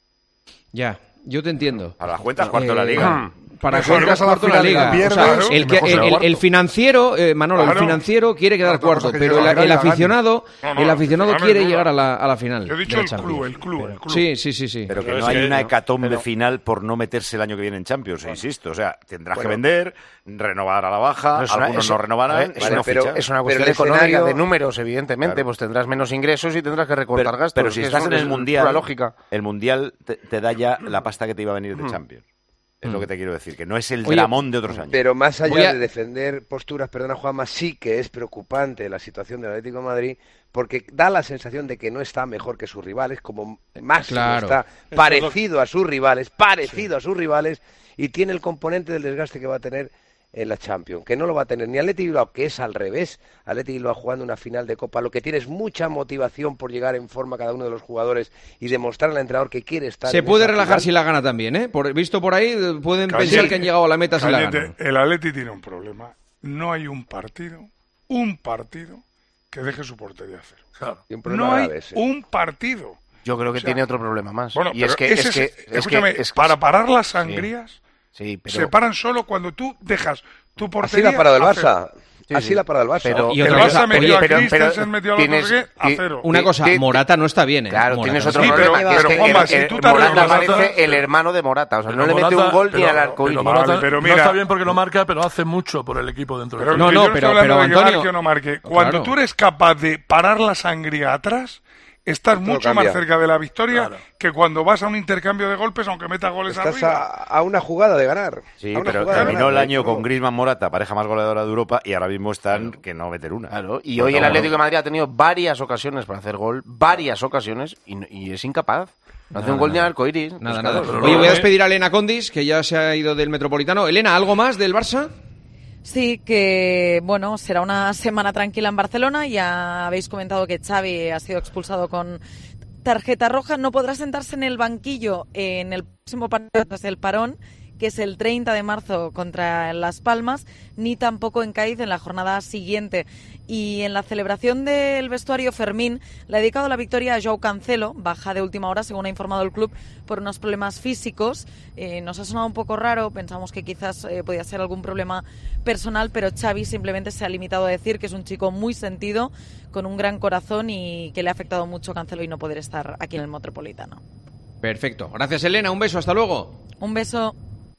Ya, yo te entiendo. A las cuentas, cuarto de la Eh, Liga. Para Mejor cuentas, vas a la cuarto en la final y la liga. pierdes, O sea, claro, el, y que, mejor el, ser el- cuarto. el financiero, eh, Manolo, Claro. el financiero quiere quedar Otra cosa cuarto, que pero llegue a el, la el final y la aficionado, gane. No, no, el aficionado gane, quiere no, llegar no. a la, a la final. Yo he dicho de la el club, Champions. el club, el club. Sí, sí, sí, sí. Pero que Pero no es hay que- una hecatombe pero- final por no meterse el año que viene en Champions, insisto. O sea, tendrás Bueno. que vender, renovar a la baja, No, es una- algunos es- no renovarán, es y una- no pero fichar. es una Pero cuestión el económica escenario- de números, evidentemente. Claro. Pues tendrás menos ingresos y tendrás que recortar Pero, gastos. pero es si que estás eso en el es Mundial, pura lógica. el Mundial te, te da ya la pasta que te iba a venir de Mm. Champions. Es lo que te quiero decir, que no es el Oye, dramón de otros años. Pero más Voy allá a- de defender posturas, perdona Juanma, sí que es preocupante la situación del Atlético de Madrid porque da la sensación de que no está mejor que sus rivales, como máximo Claro. está es lo- parecido a sus rivales, parecido a sus rivales, y tiene el componente del desgaste que va a tener en la Champions, que no lo va a tener ni Atleti Bilbao, que es al revés. Atleti Bilbao jugando una final de Copa, lo que tiene es mucha motivación por llegar en forma cada uno de los jugadores y demostrar al entrenador que quiere estar Se en puede esa relajar final. si la gana también, ¿eh? Por, visto por ahí, eh, pueden Cállate. pensar que han llegado a la meta si la Cállate, ganan. el Atleti tiene un problema. No hay un partido, un partido que deje su portería a cero. Claro. Y un problema No hay grave, sí. un partido. Yo creo que O sea, tiene otro problema más. Bueno, y pero es que, ese es que, es- es que- escúchame, es que- para parar las sangrías, Sí, pero- se paran solo cuando tú dejas tu Así portería la ha parado el a Barça. cero. Sí, Así sí. la ha parado el Barça. Pero- Y El otra Barça cosa, metió oye, a pero- Christensen, pero metió a los tienes- no sé qué, a ti- cero. Una Ti- cosa, ti- Morata no está bien, ¿eh? Claro, Morata tienes no otro está Sí, bien. pero- problema, que es pero, que Juanma, el- si el- tú te Morata arreglas parece atrás- el hermano de Morata. O sea, no Pero le mete Morata- un gol ni pero- al arco pero iris. Morata Vale, pero no mira- está bien porque no marca, pero hace mucho por el equipo dentro Pero del No, que no, yo no pero- estoy hablando pero, de que Antonio- marque o no marque. Cuando Claro. tú eres capaz de parar la sangría atrás, estás Todo mucho cambia. más cerca de la victoria Claro. que cuando vas a un intercambio de golpes, aunque metas goles Estás arriba. a, a una jugada de ganar. Sí, A una pero jugada de terminó el ganar. año con Griezmann Morata, pareja más goleadora de Europa, y ahora mismo están que no meter una. Claro, y Pues hoy el no, Atlético de no. Madrid ha tenido varias ocasiones para hacer gol, varias ocasiones, y, no- y es incapaz. No hace un gol ni al arco iris. Nada, Pues nada. claro, pero Oye, no, voy a eh. despedir a Elena Condis, que ya se ha ido del Metropolitano. Elena, ¿algo más del Barça? Sí, que bueno, será una semana tranquila en Barcelona. Ya habéis comentado que Xavi ha sido expulsado con tarjeta roja. No podrá sentarse en el banquillo en el próximo partido tras el parón, que es el treinta de marzo contra Las Palmas, ni tampoco en Cádiz en la jornada siguiente. Y en la celebración del vestuario, Fermín le ha dedicado la victoria a Joao Cancelo, baja de última hora, según ha informado el club, por unos problemas físicos. Eh, nos ha sonado un poco raro, pensamos que quizás eh, podía ser algún problema personal, pero Xavi simplemente se ha limitado a decir que es un chico muy sentido, con un gran corazón y que le ha afectado mucho a Cancelo y no poder estar aquí en el Metropolitano. Perfecto. Gracias, Elena. Un beso. Hasta luego. Un beso.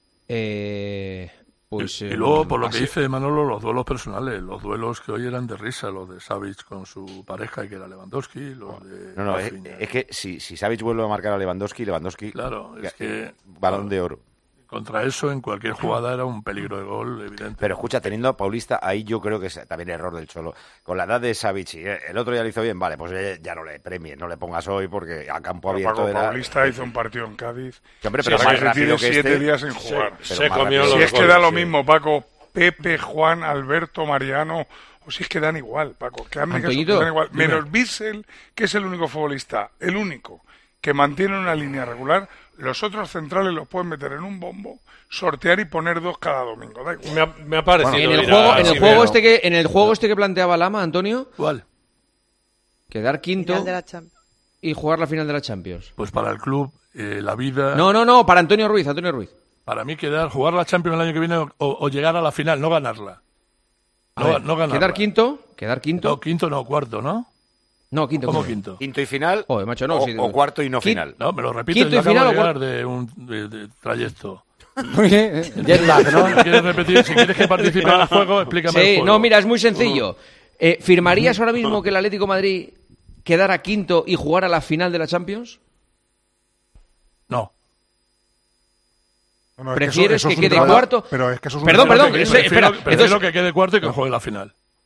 Eh, pues, y, y eh, luego, por lo así- que dice Manolo, los duelos personales, los duelos que hoy eran de risa, los de Savic con su pareja, que era Lewandowski, los de No, no, es, Rafinha. es que si, si Savic vuelve a marcar a Lewandowski, Lewandowski, Claro, es que- balón de oro. Contra eso, en cualquier jugada era un peligro de gol, evidente. Pero escucha, teniendo a Paulista, ahí yo creo que es también error del Cholo. Con la edad de Savic, y el otro ya lo hizo bien, vale, pues ya, ya no le premies, no le pongas hoy porque a campo Pero abierto Paco era... Paulista hizo un partido en Cádiz. Que, hombre, Sí, pero para más que se rápido tire que siete este. días sin Se- jugar. pero Se más comió Si los es que goles, da lo sí. mismo, Paco, Pepe, Juan, Alberto, Mariano, o si es que dan igual, Paco, que hazme caso, que Antoñito, dan igual. dime. Menos Bissell, que es el único futbolista, el único, que mantiene una línea regular. Los otros centrales los pueden meter en un bombo, sortear y poner dos cada domingo. Da igual. Me ha, me ha parecido. en el ir juego, a en el Simeone. juego este que en el juego este que planteaba Lama, Antonio, ¿Cuál? quedar quinto Final de la Champions. y jugar la final de la Champions. Pues para el club, eh, la vida... No, no, no, para Antonio Ruiz, Antonio Ruiz. Para mí quedar, jugar la Champions el año que viene o, o llegar a la final, no ganarla. A No, ver, no ganarla. quedar quinto, quedar quinto. No, quinto no, cuarto, ¿no? No, quinto. ¿Cómo quinto. quinto? Quinto y final, Joder, macho, no. o, sí, o cuarto y no Quin- final. No, me lo repito, Quinto yo y acabo final de o llegar cuar- de un de, de trayecto. Muy bien, eh, jet lag, ¿no? Si quieres repetir, si quieres que participe en el juego, explícame el Sí, juego. no, mira, es muy sencillo. Eh, ¿Firmarías ahora mismo que el Atlético de Madrid quedara quinto y jugara la final de la Champions? No. No, no, es que eso- ¿Prefieres eso que es un quede drama, cuarto? pero es que eso es un Perdón, drama. perdón, Prefiero- ese- espera, prefiero entonces- que quede cuarto y que juegue la final.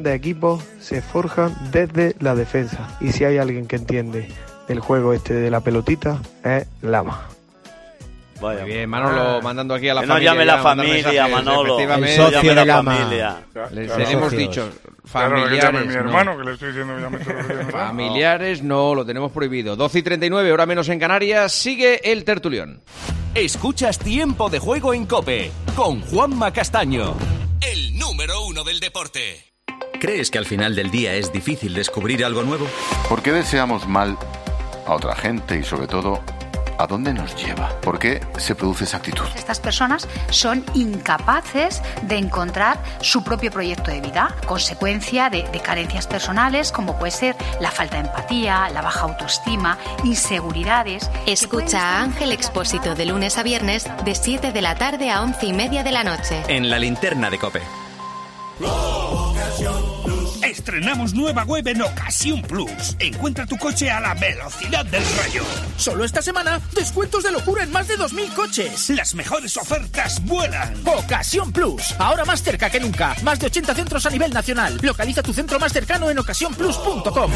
grandes equipos se forjan desde la defensa. Y si hay alguien que entiende el juego este de la pelotita, es Lama. Vaya. Muy bien, Manolo Ah. mandando aquí a la Que no familia. llame la ya, mandar familia, mensajes, Manolo. efectivamente. El socio de la familia. Les, Claro. les hemos Socios. dicho, Claro, que familiares. llame mi no. hermano, que le estoy diciendo que llame todos los días a mi hermano. Familiares no, lo tenemos prohibido. doce y treinta y nueve, hora menos en Canarias. Sigue el tertulión. Escuchas Tiempo de Juego en COPE con Juanma Castaño, el número uno del deporte. ¿Crees que al final del día es difícil descubrir algo nuevo? ¿Por qué deseamos mal a otra gente y sobre todo a dónde nos lleva? ¿Por qué se produce esa actitud? Estas personas son incapaces de encontrar su propio proyecto de vida, consecuencia de, de carencias personales como puede ser la falta de empatía, la baja autoestima, inseguridades. Escucha a Ángel Expósito de lunes a viernes de siete de la tarde a once y media de la noche. En la linterna de COPE. Estrenamos nueva web en Ocasión Plus. Encuentra tu coche a la velocidad del rayo. Solo esta semana, descuentos de locura en más de dos mil coches. Las mejores ofertas vuelan. Ocasión Plus. Ahora más cerca que nunca. Más de ochenta centros a nivel nacional. Localiza tu centro más cercano en ocasión plus punto com.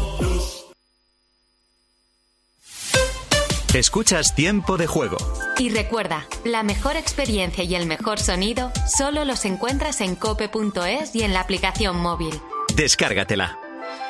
Escuchas Tiempo de Juego. Y recuerda, la mejor experiencia y el mejor sonido solo los encuentras en cope punto es y en la aplicación móvil. Descárgatela.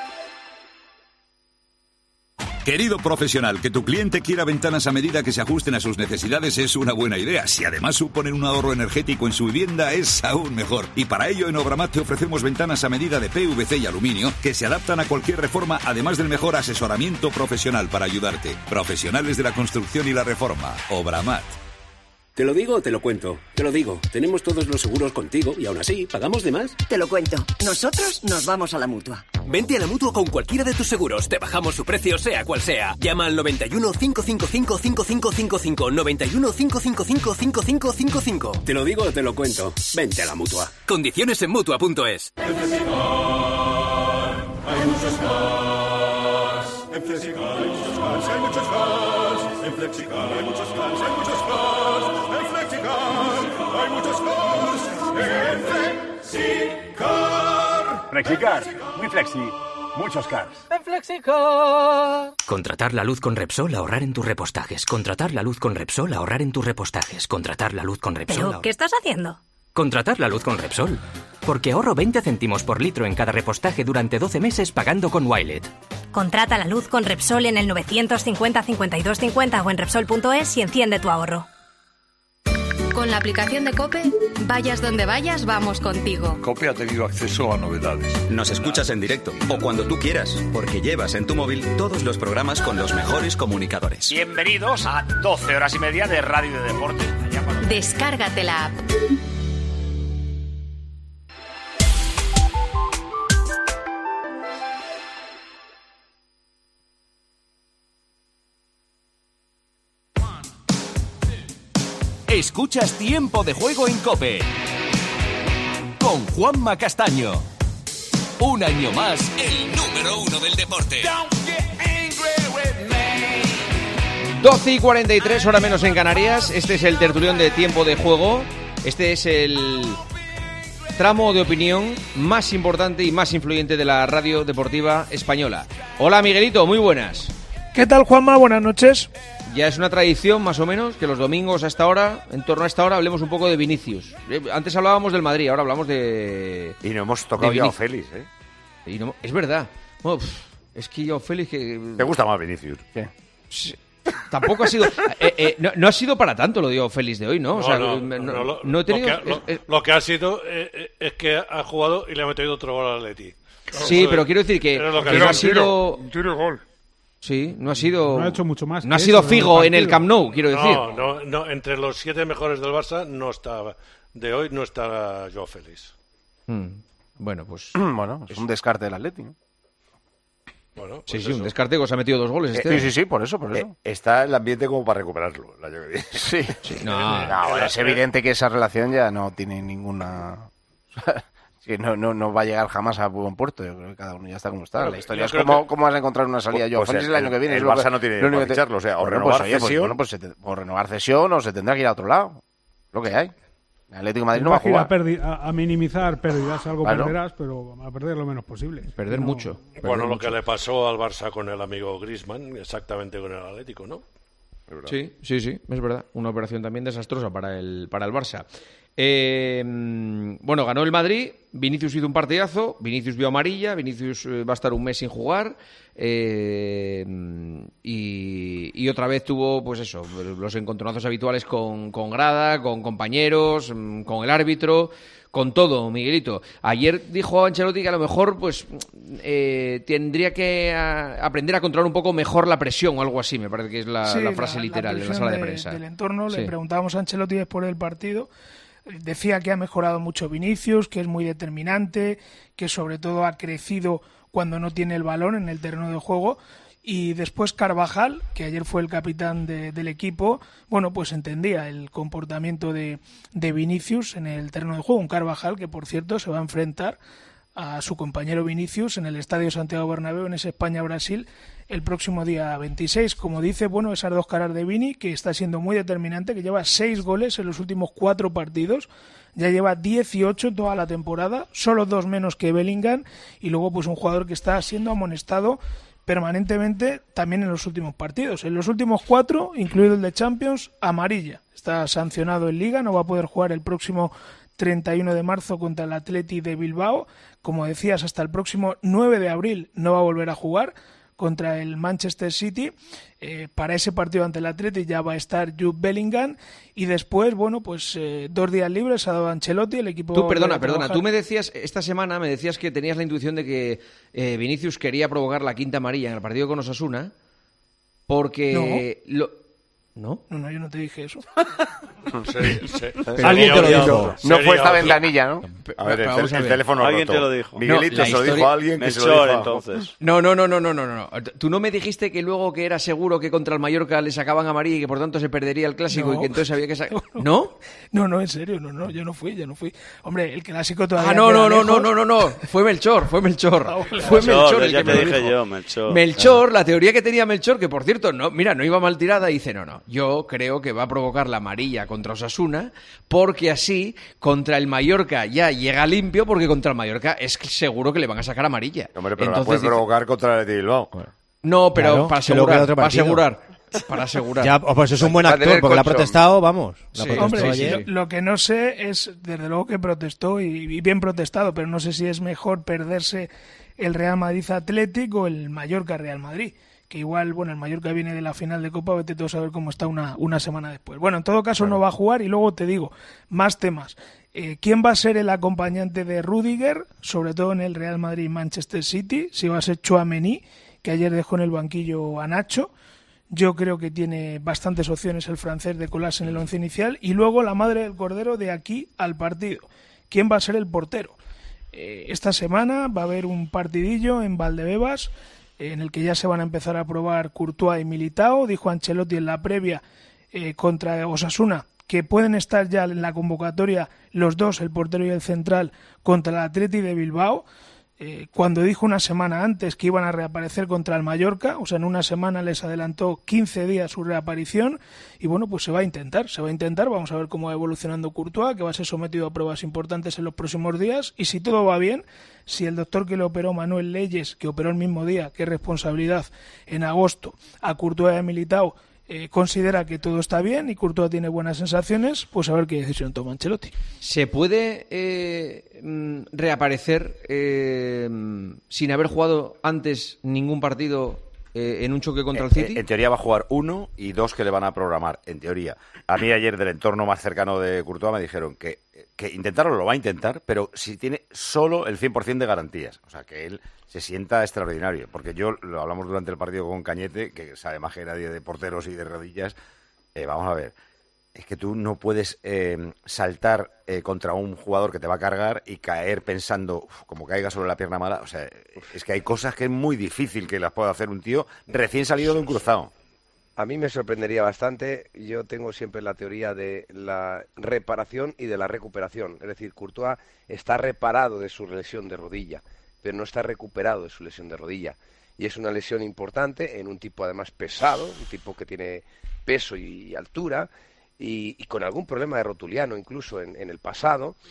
Querido profesional, que tu cliente quiera ventanas a medida que se ajusten a sus necesidades es una buena idea. Si además suponen un ahorro energético en su vivienda, es aún mejor. Y para ello en Obramat te ofrecemos ventanas a medida de P V C y aluminio que se adaptan a cualquier reforma, además del mejor asesoramiento profesional para ayudarte. Profesionales de la construcción y la reforma. Obramat. ¿Te lo digo o te lo cuento? Te lo digo. Tenemos todos los seguros contigo y aún así, ¿pagamos de más? Te lo cuento. Nosotros nos vamos a la Mutua. Vente a la Mutua con cualquiera de tus seguros. Te bajamos su precio, sea cual sea. Llama al noventa y uno, cinco cinco cinco, cinco cinco cinco cinco. noventa y uno, cinco cinco cinco, cinco cinco cinco cinco. Te lo digo o te lo cuento. Vente a la Mutua. Condiciones en Mutua punto es. Hay muchos cars. En Flexicar hay muchos cars, hay muchos cars. En Flexicar hay muchos cars, hay muchos cars. En Flexicar hay muchos cars. En Flexicar. Flexicar, muy flexi, muchos cars. En Flexicar. Contratar la luz con Repsol, ahorrar en tus repostajes. Contratar la luz con Repsol, ahorrar en tus repostajes. Contratar la luz con Repsol. ¿Pero ahorrar- qué estás haciendo? Contratar la luz con Repsol. Porque ahorro veinte céntimos por litro en cada repostaje durante doce meses pagando con Wilet. Contrata la luz con Repsol en el novecientos cincuenta, cincuenta y dos cincuenta o en Repsol punto es y enciende tu ahorro. Con la aplicación de COPE, vayas donde vayas, vamos contigo. COPE ha tenido acceso a novedades. Nos escuchas en directo o cuando tú quieras, porque llevas en tu móvil todos los programas con los mejores comunicadores. Bienvenidos a doce horas y media de radio de deporte. Descárgate la app. Escuchas Tiempo de Juego en COPE con Juanma Castaño. Un año más, el número uno del deporte. doce y cuarenta y tres, hora menos en Canarias. Este es el tertulión de Tiempo de Juego. Este es el tramo de opinión más importante y más influyente de la radio deportiva española. Hola, Miguelito, muy buenas. ¿Qué tal, Juanma? Buenas noches. Ya es una tradición, más o menos, que los domingos a esta hora, en torno a esta hora, hablemos un poco de Vinicius. Eh, Antes hablábamos del Madrid, ahora hablamos de... Y no hemos tocado de ya a Vinic- Félix, ¿eh? Y no- es verdad. Bueno, pff, es que yo, Félix, que... ¿Te gusta más Vinicius? Sí. Tampoco ha sido... eh, eh, no, no ha sido para tanto lo de Félix de hoy, ¿no? O No, sea, no, no, no, lo- no he tenido... Lo que, ha- lo- es- es- lo que ha sido eh, eh, es que ha jugado y le ha metido otro gol al Atleti. Sí, pero quiero decir que, Pero lo que que ha no ha sido- sido... Un tiro y gol. Sí, no ha sido... No ha hecho mucho más No ha que sido eso en el Figo en el partido. Camp Nou, quiero decir. No, no, no, entre los siete mejores del Barça no está, de hoy no está Joao Félix. Mm, Bueno, pues... Bueno, es un descarte del Atleti, ¿no? Bueno, Sí, pues sí, un eso. descarte que os ha metido dos goles. Eh, Este. sí, sí, sí, por eso, por eso. Eh, está el ambiente como para recuperarlo el año que viene. Sí. No, No, bueno, es evidente que esa relación ya no tiene ninguna... que no, no, no va a llegar jamás a buen puerto. Yo creo que cada uno ya está como está. Bueno, la historia yo es creo cómo, que- cómo vas a encontrar una salida. Pues- Yo, pues Félix el- el año que viene. el es lo Barça que- no tiene lo único para que te- ficharlo, o sea, o Bueno, renovar pues, oye, pues, cesión. bueno, pues se te- o renovar cesión o se tendrá que ir a otro lado. Lo que hay. El Atlético de Madrid no va a Vas a ir a, jugar. perdi- a- a minimizar pérdidas, algo Claro. perderás, pero a perder lo menos posible. Perder No- mucho. Bueno, lo que le pasó al Barça con el amigo Griezmann, exactamente con el Atlético, ¿no? es verdad. Sí, sí, sí, es verdad. Una operación también desastrosa para el, para el Barça. Eh, bueno, ganó el Madrid, Vinicius hizo un partidazo, Vinicius vio amarilla, Vinicius va a estar un mes sin jugar eh, y, y otra vez tuvo, pues eso, los encontronazos habituales con, con grada, con compañeros, con el árbitro, con todo, Miguelito. Ayer dijo Ancelotti que a lo mejor pues eh, tendría que a, aprender a controlar un poco mejor la presión o algo así, me parece que es la, sí, la frase la, literal la en la sala de, de prensa. Del entorno, sí. Le preguntábamos a Ancelotti después del partido. Decía que ha mejorado mucho Vinicius, que es muy determinante, que sobre todo ha crecido cuando no tiene el balón en el terreno de juego. Y después Carvajal, que ayer fue el capitán de, del equipo, bueno, pues entendía el comportamiento de, de Vinicius en el terreno de juego. Un Carvajal que, por cierto, se va a enfrentar a su compañero Vinicius en el Estadio Santiago Bernabéu, en ese España-Brasil, el próximo día veintiséis. Como dice, bueno, esas dos caras de Vini, que está siendo muy determinante, que lleva seis goles en los últimos cuatro partidos, ya lleva dieciocho en toda la temporada, solo dos menos que Bellingham, y luego pues un jugador que está siendo amonestado permanentemente también en los últimos partidos. En los últimos cuatro, incluido el de Champions, amarilla. Está sancionado en Liga, no va a poder jugar el próximo treinta y uno de marzo contra el Athletic de Bilbao. Como decías, hasta el próximo nueve de abril no va a volver a jugar contra el Manchester City. Eh, para ese partido ante el Athletic ya va a estar Jude Bellingham, y después, bueno, pues eh, dos días libres ha dado Ancelotti, el equipo... Tú, perdona, perdona, tú me decías, esta semana me decías que tenías la intuición de que eh, Vinicius quería provocar la quinta amarilla en el partido con Osasuna, porque... No. Lo... ¿No? No, no, yo no te dije eso. Sí, sí. Alguien te lo dijo. No fue esta ventanilla, ¿no? A ver, el, Vamos tel- a el ver. teléfono Alguien roto. te lo dijo. Miguelito No, la se lo dijo historia- a alguien que se lo Melchor, dijo a- entonces. No, no, no, no, no, no, no. Tú no me dijiste que luego que era seguro que contra el Mallorca le sacaban amarilla y que por tanto se perdería el clásico No. y que entonces había que sacar... ¿No? No, no, en serio, no, no, yo no fui, yo no fui. Hombre, el clásico todavía Ah, no, queda no, no, lejos. no, no, no, no. Fue Melchor, fue Melchor. Ah, vale. Fue Melchor el ya que te me lo dije dijo. yo, Melchor. Melchor, la teoría que tenía Melchor, que por cierto, no, mira, no iba mal tirada, y dice, no, no, yo creo que va a provocar la amarilla contra Osasuna, porque así contra el Mallorca ya llega limpio, porque contra el Mallorca es seguro que le van a sacar amarilla. Hombre, pero la Entonces puede dice- provocar contra el Athletic Bilbao. No, pero Claro, para que luego queda asegurar, otro para partido. asegurar. Para asegurar. Ya, oh, pues es un buen Va a actor, tener porque la ha colchón. protestado, vamos. La Sí, protestó Hombre, ayer. lo, lo que no sé es, desde luego que protestó, y, y bien protestado, pero no sé si es mejor perderse el Real Madrid Atlético o el Mallorca Real Madrid, que igual, bueno, el Mallorca viene de la final de Copa, vete tú a saber cómo está una, una semana después. Bueno, en todo caso no va a jugar, y luego te digo, más temas. Eh, ¿Quién va a ser el acompañante de Rüdiger, sobre todo en el Real Madrid-Manchester City? Si va a ser Tchouaméni, que ayer dejó en el banquillo a Nacho. Yo creo que tiene bastantes opciones el francés de colarse en el once inicial. Y luego la madre del cordero de aquí al partido. ¿Quién va a ser el portero? Eh, esta semana va a haber un partidillo en Valdebebas, eh, en el que ya se van a empezar a probar Courtois y Militao. Dijo Ancelotti en la previa eh, contra Osasuna que pueden estar ya en la convocatoria los dos, el portero y el central, contra el Athletic de Bilbao. Eh, cuando dijo una semana antes que iban a reaparecer contra el Mallorca, o sea, en una semana les adelantó quince días su reaparición, y bueno, pues se va a intentar, se va a intentar, vamos a ver cómo va evolucionando Courtois, que va a ser sometido a pruebas importantes en los próximos días, y si todo va bien, si el doctor que le operó, Manuel Leyes, que operó el mismo día, qué responsabilidad, en agosto, a Courtois y a Militao, Eh, considera que todo está bien y Courtois tiene buenas sensaciones, pues a ver qué decisión toma Ancelotti. ¿Se puede eh, mm, reaparecer eh, sin haber jugado antes ningún partido eh, en un choque contra el City? En, en teoría va a jugar uno y dos que le van a programar, en teoría. A mí ayer del entorno más cercano de Courtois me dijeron que, que intentarlo lo va a intentar, pero si tiene solo el cien por ciento de garantías. O sea, que él se sienta extraordinario. Porque yo, lo hablamos durante el partido con Cañete, que sabe más que nadie de porteros y de rodillas. Eh, vamos a ver, es que tú no puedes eh, saltar eh, contra un jugador que te va a cargar y caer pensando, uf, como caiga sobre la pierna mala. O sea, es que hay cosas que es muy difícil que las pueda hacer un tío recién salido de un cruzado. A mí me sorprendería bastante. Yo tengo siempre la teoría de la reparación y de la recuperación. Es decir, Courtois está reparado de su lesión de rodilla, pero no está recuperado de su lesión de rodilla. Y es una lesión importante en un tipo además pesado, un tipo que tiene peso y altura, y, y con algún problema de rotuliano incluso en, en el pasado.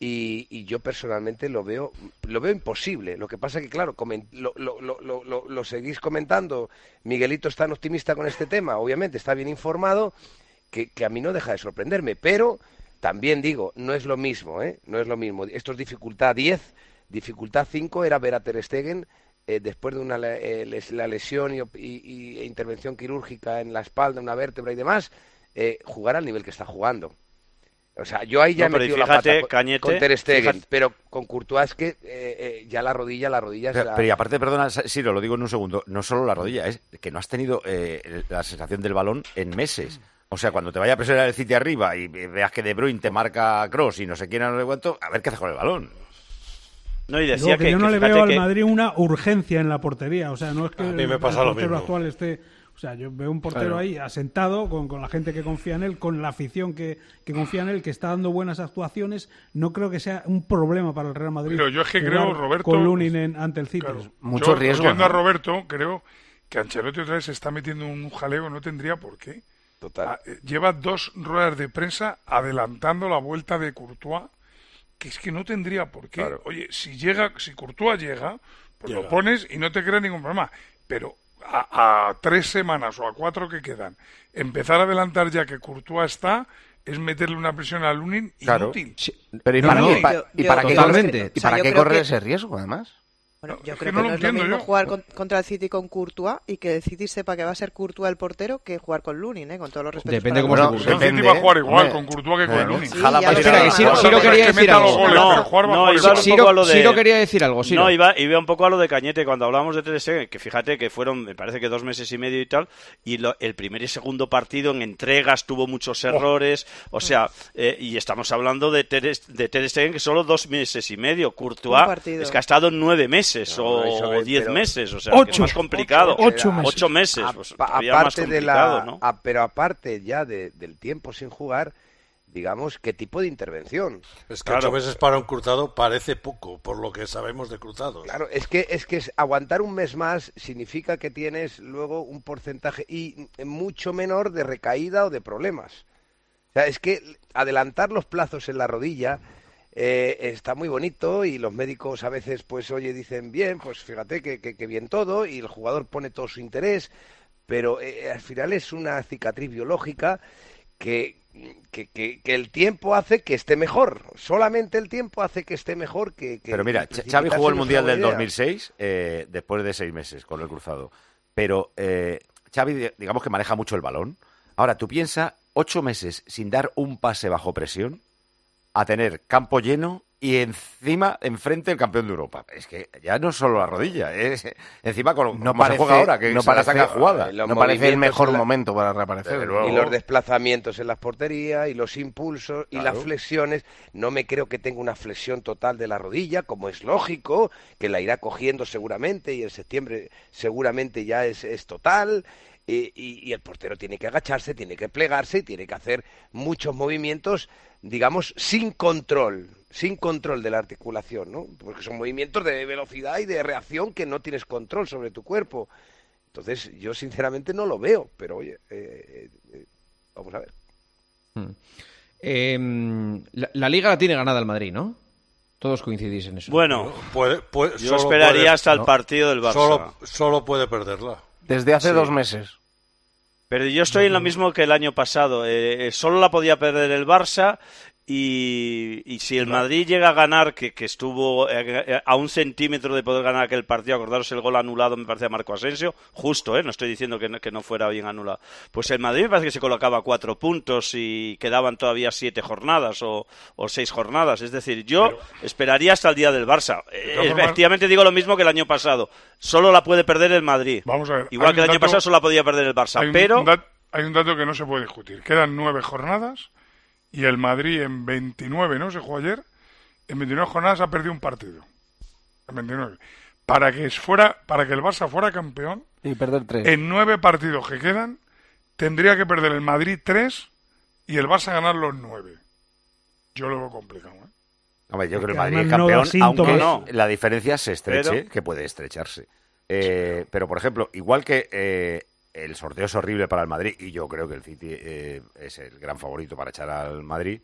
Y, y yo personalmente lo veo lo veo imposible. Lo que pasa que, claro, coment, lo, lo, lo, lo, lo seguís comentando. Miguelito es tan optimista con este tema, obviamente, está bien informado, que, que a mí no deja de sorprenderme. Pero también digo, no es lo mismo, ¿eh? No es lo mismo. Esto es dificultad diez, dificultad cinco era ver a Ter Stegen eh, después de una eh, les, la lesión y, y, y intervención quirúrgica en la espalda, una vértebra y demás, eh, jugar al nivel que está jugando. O sea, yo ahí ya no, he metido fíjate, la pata con, Cañete, con Ter Stegen, fíjate. Pero con Courtois es que eh, eh, ya la rodilla, la rodilla... Pero, es la... pero y aparte, perdona, Siro, lo digo en un segundo, no solo la rodilla, es que no has tenido eh, la sensación del balón en meses. O sea, cuando te vaya a presionar el City arriba y veas que De Bruyne te marca Kroos y no sé quién, no sé cuánto, a ver qué haces con el balón. No, y Digo decía que, que, yo no que le fíjate veo que... al Madrid una urgencia en la portería. O sea, no es que A mí me el, pasa el lo portero mismo. actual esté... O sea, yo veo un portero Claro. ahí asentado, con, con la gente que confía en él, con la afición que, que confía en él, que está dando buenas actuaciones. No creo que sea un problema para el Real Madrid. Pero yo es que jugar creo, Roberto... con Lunin en- ante el City. Claro, Mucho yo, riesgo, oyendo ¿no? a Roberto, creo que Ancelotti otra vez se está metiendo en un jaleo, no tendría por qué. Total. Ah, eh, lleva dos ruedas de prensa adelantando la vuelta de Courtois, que es que no tendría por qué. Claro. Oye, si llega, si Courtois llega, pues Llega. lo pones y no te crea ningún problema. Pero a, a tres semanas o a cuatro que quedan, empezar a adelantar ya que Courtois está, es meterle una presión a Lunin Claro. inútil. Sí, Pero ¿y no, para no, qué, yo- pa- yo- y para qué totalmente. correr, y O sea, para yo qué creo correr que- ese riesgo, además? Bueno, No, yo es creo que que no no, lo es lo entiendo mismo yo. jugar con- contra el City con Courtois y que el City sepa que va a ser Courtois el portero que jugar con Lunin, ¿eh? Con todos los respetos. Depende para cómo Lunin. se Pues el depende, City va a jugar ¿eh? igual Hombre. con Courtois que con Bueno. Lunin. Sí, Jala ya para lo Espera, sé, que Siro, no, Siro no, quería que decir meta los algo. goles, No, pero jugar va a no, jugar iba igual. un Siro, poco a lo de- Siro quería decir algo, Siro. No, iba, iba un poco a lo de Cañete cuando hablábamos de Ter Stegen, que fíjate que fueron, me parece que dos meses y medio y tal, y lo- el primer y segundo partido en entregas tuvo muchos errores, o sea, eh, y estamos hablando de Ter, de Ter Stegen que solo dos meses y medio, Courtois Un partido. es que ha estado nueve meses No, o Isabel, diez pero- meses, o sea, que es Ocho. más complicado. Ocho meses. Ocho meses, A- pues, pa- todavía más aparte de complicado, la, ¿no? a- pero aparte ya de- del tiempo sin jugar, digamos, ¿qué tipo de intervención? Es que Claro. ocho meses para un cruzado parece poco, por lo que sabemos de cruzados. Claro, es que es que es- aguantar un mes más significa que tienes luego un porcentaje y mucho menor de recaída o de problemas. O sea, es que adelantar los plazos en la rodilla eh, está muy bonito y los médicos a veces, pues, oye, dicen bien, pues fíjate que, que, que bien todo y el jugador pone todo su interés, pero eh, al final es una cicatriz biológica que, que, que, que el tiempo hace que esté mejor. Solamente el tiempo hace que esté mejor que... que Pero mira, que Xavi jugó el precipitarse no es Mundial una del buena idea. dos mil seis eh, después de seis meses con el cruzado. Pero eh, Xavi, digamos que maneja mucho el balón. Ahora, tú piensas ocho meses sin dar un pase bajo presión a tener campo lleno y encima, enfrente, el campeón de Europa. Es que ya no es solo la rodilla, es encima con No cómo se parece, juega ahora, que no se la parece, saca jugada. Eh, los no parece el movimientos mejor en la- momento para reaparecer. Desde luego. Y los desplazamientos en las porterías, y los impulsos, y Claro. las flexiones. No me creo que tenga una flexión total de la rodilla, como es lógico, que la irá cogiendo seguramente, y en septiembre seguramente ya es, es total. Y, y- y el portero tiene que agacharse, tiene que plegarse, y tiene que hacer muchos movimientos, digamos, sin control, sin control de la articulación, ¿no? Porque son movimientos de velocidad y de reacción que no tienes control sobre tu cuerpo. Entonces, yo sinceramente no lo veo, pero oye, eh, eh, vamos a ver. Hmm. Eh, la, la Liga la tiene ganada el Madrid, ¿no? Todos coincidís en eso. Bueno, Puede- puede- yo solo esperaría puede- hasta el ¿no? partido del Barça. Solo, solo puede perderla. Desde hace Sí. dos meses. Pero yo estoy en lo mismo que el año pasado. Eh, eh, solo la podía perder el Barça y, y si el Madrid llega a ganar, que, que estuvo eh, eh, a un centímetro de poder ganar aquel partido, acordaros el gol anulado, me parece, a Marco Asensio, justo, ¿eh? No estoy diciendo que no, que no fuera bien anulado. Pues el Madrid me parece que se colocaba a cuatro puntos y quedaban todavía siete jornadas o, o seis jornadas. Es decir, yo esperaría hasta el día del Barça. Eh, todas formas- efectivamente digo lo mismo que el año pasado. Solo la puede perder el Madrid. Vamos a ver. Igual hay que el un año dato- pasado solo la podía perder el Barça. hay un- pero un dat- hay un dato que no se puede discutir. Quedan nueve jornadas y el Madrid en veintinueve, ¿no? Se jugó ayer. En veintinueve jornadas ha perdido un partido. En veintinueve. Para que fuera, para que el Barça fuera campeón, Y perder tres. en nueve partidos que quedan, tendría que perder el Madrid tres y el Barça ganar los nueve. Yo lo veo complicado, ¿eh? Hombre, yo creo que Que el Madrid es además no da campeón, síntomas. aunque No. la diferencia se estreche, Pero- que puede estrecharse. Eh, pero, por ejemplo, igual que eh, el sorteo es horrible para el Madrid, y yo creo que el City eh, es el gran favorito para echar al Madrid,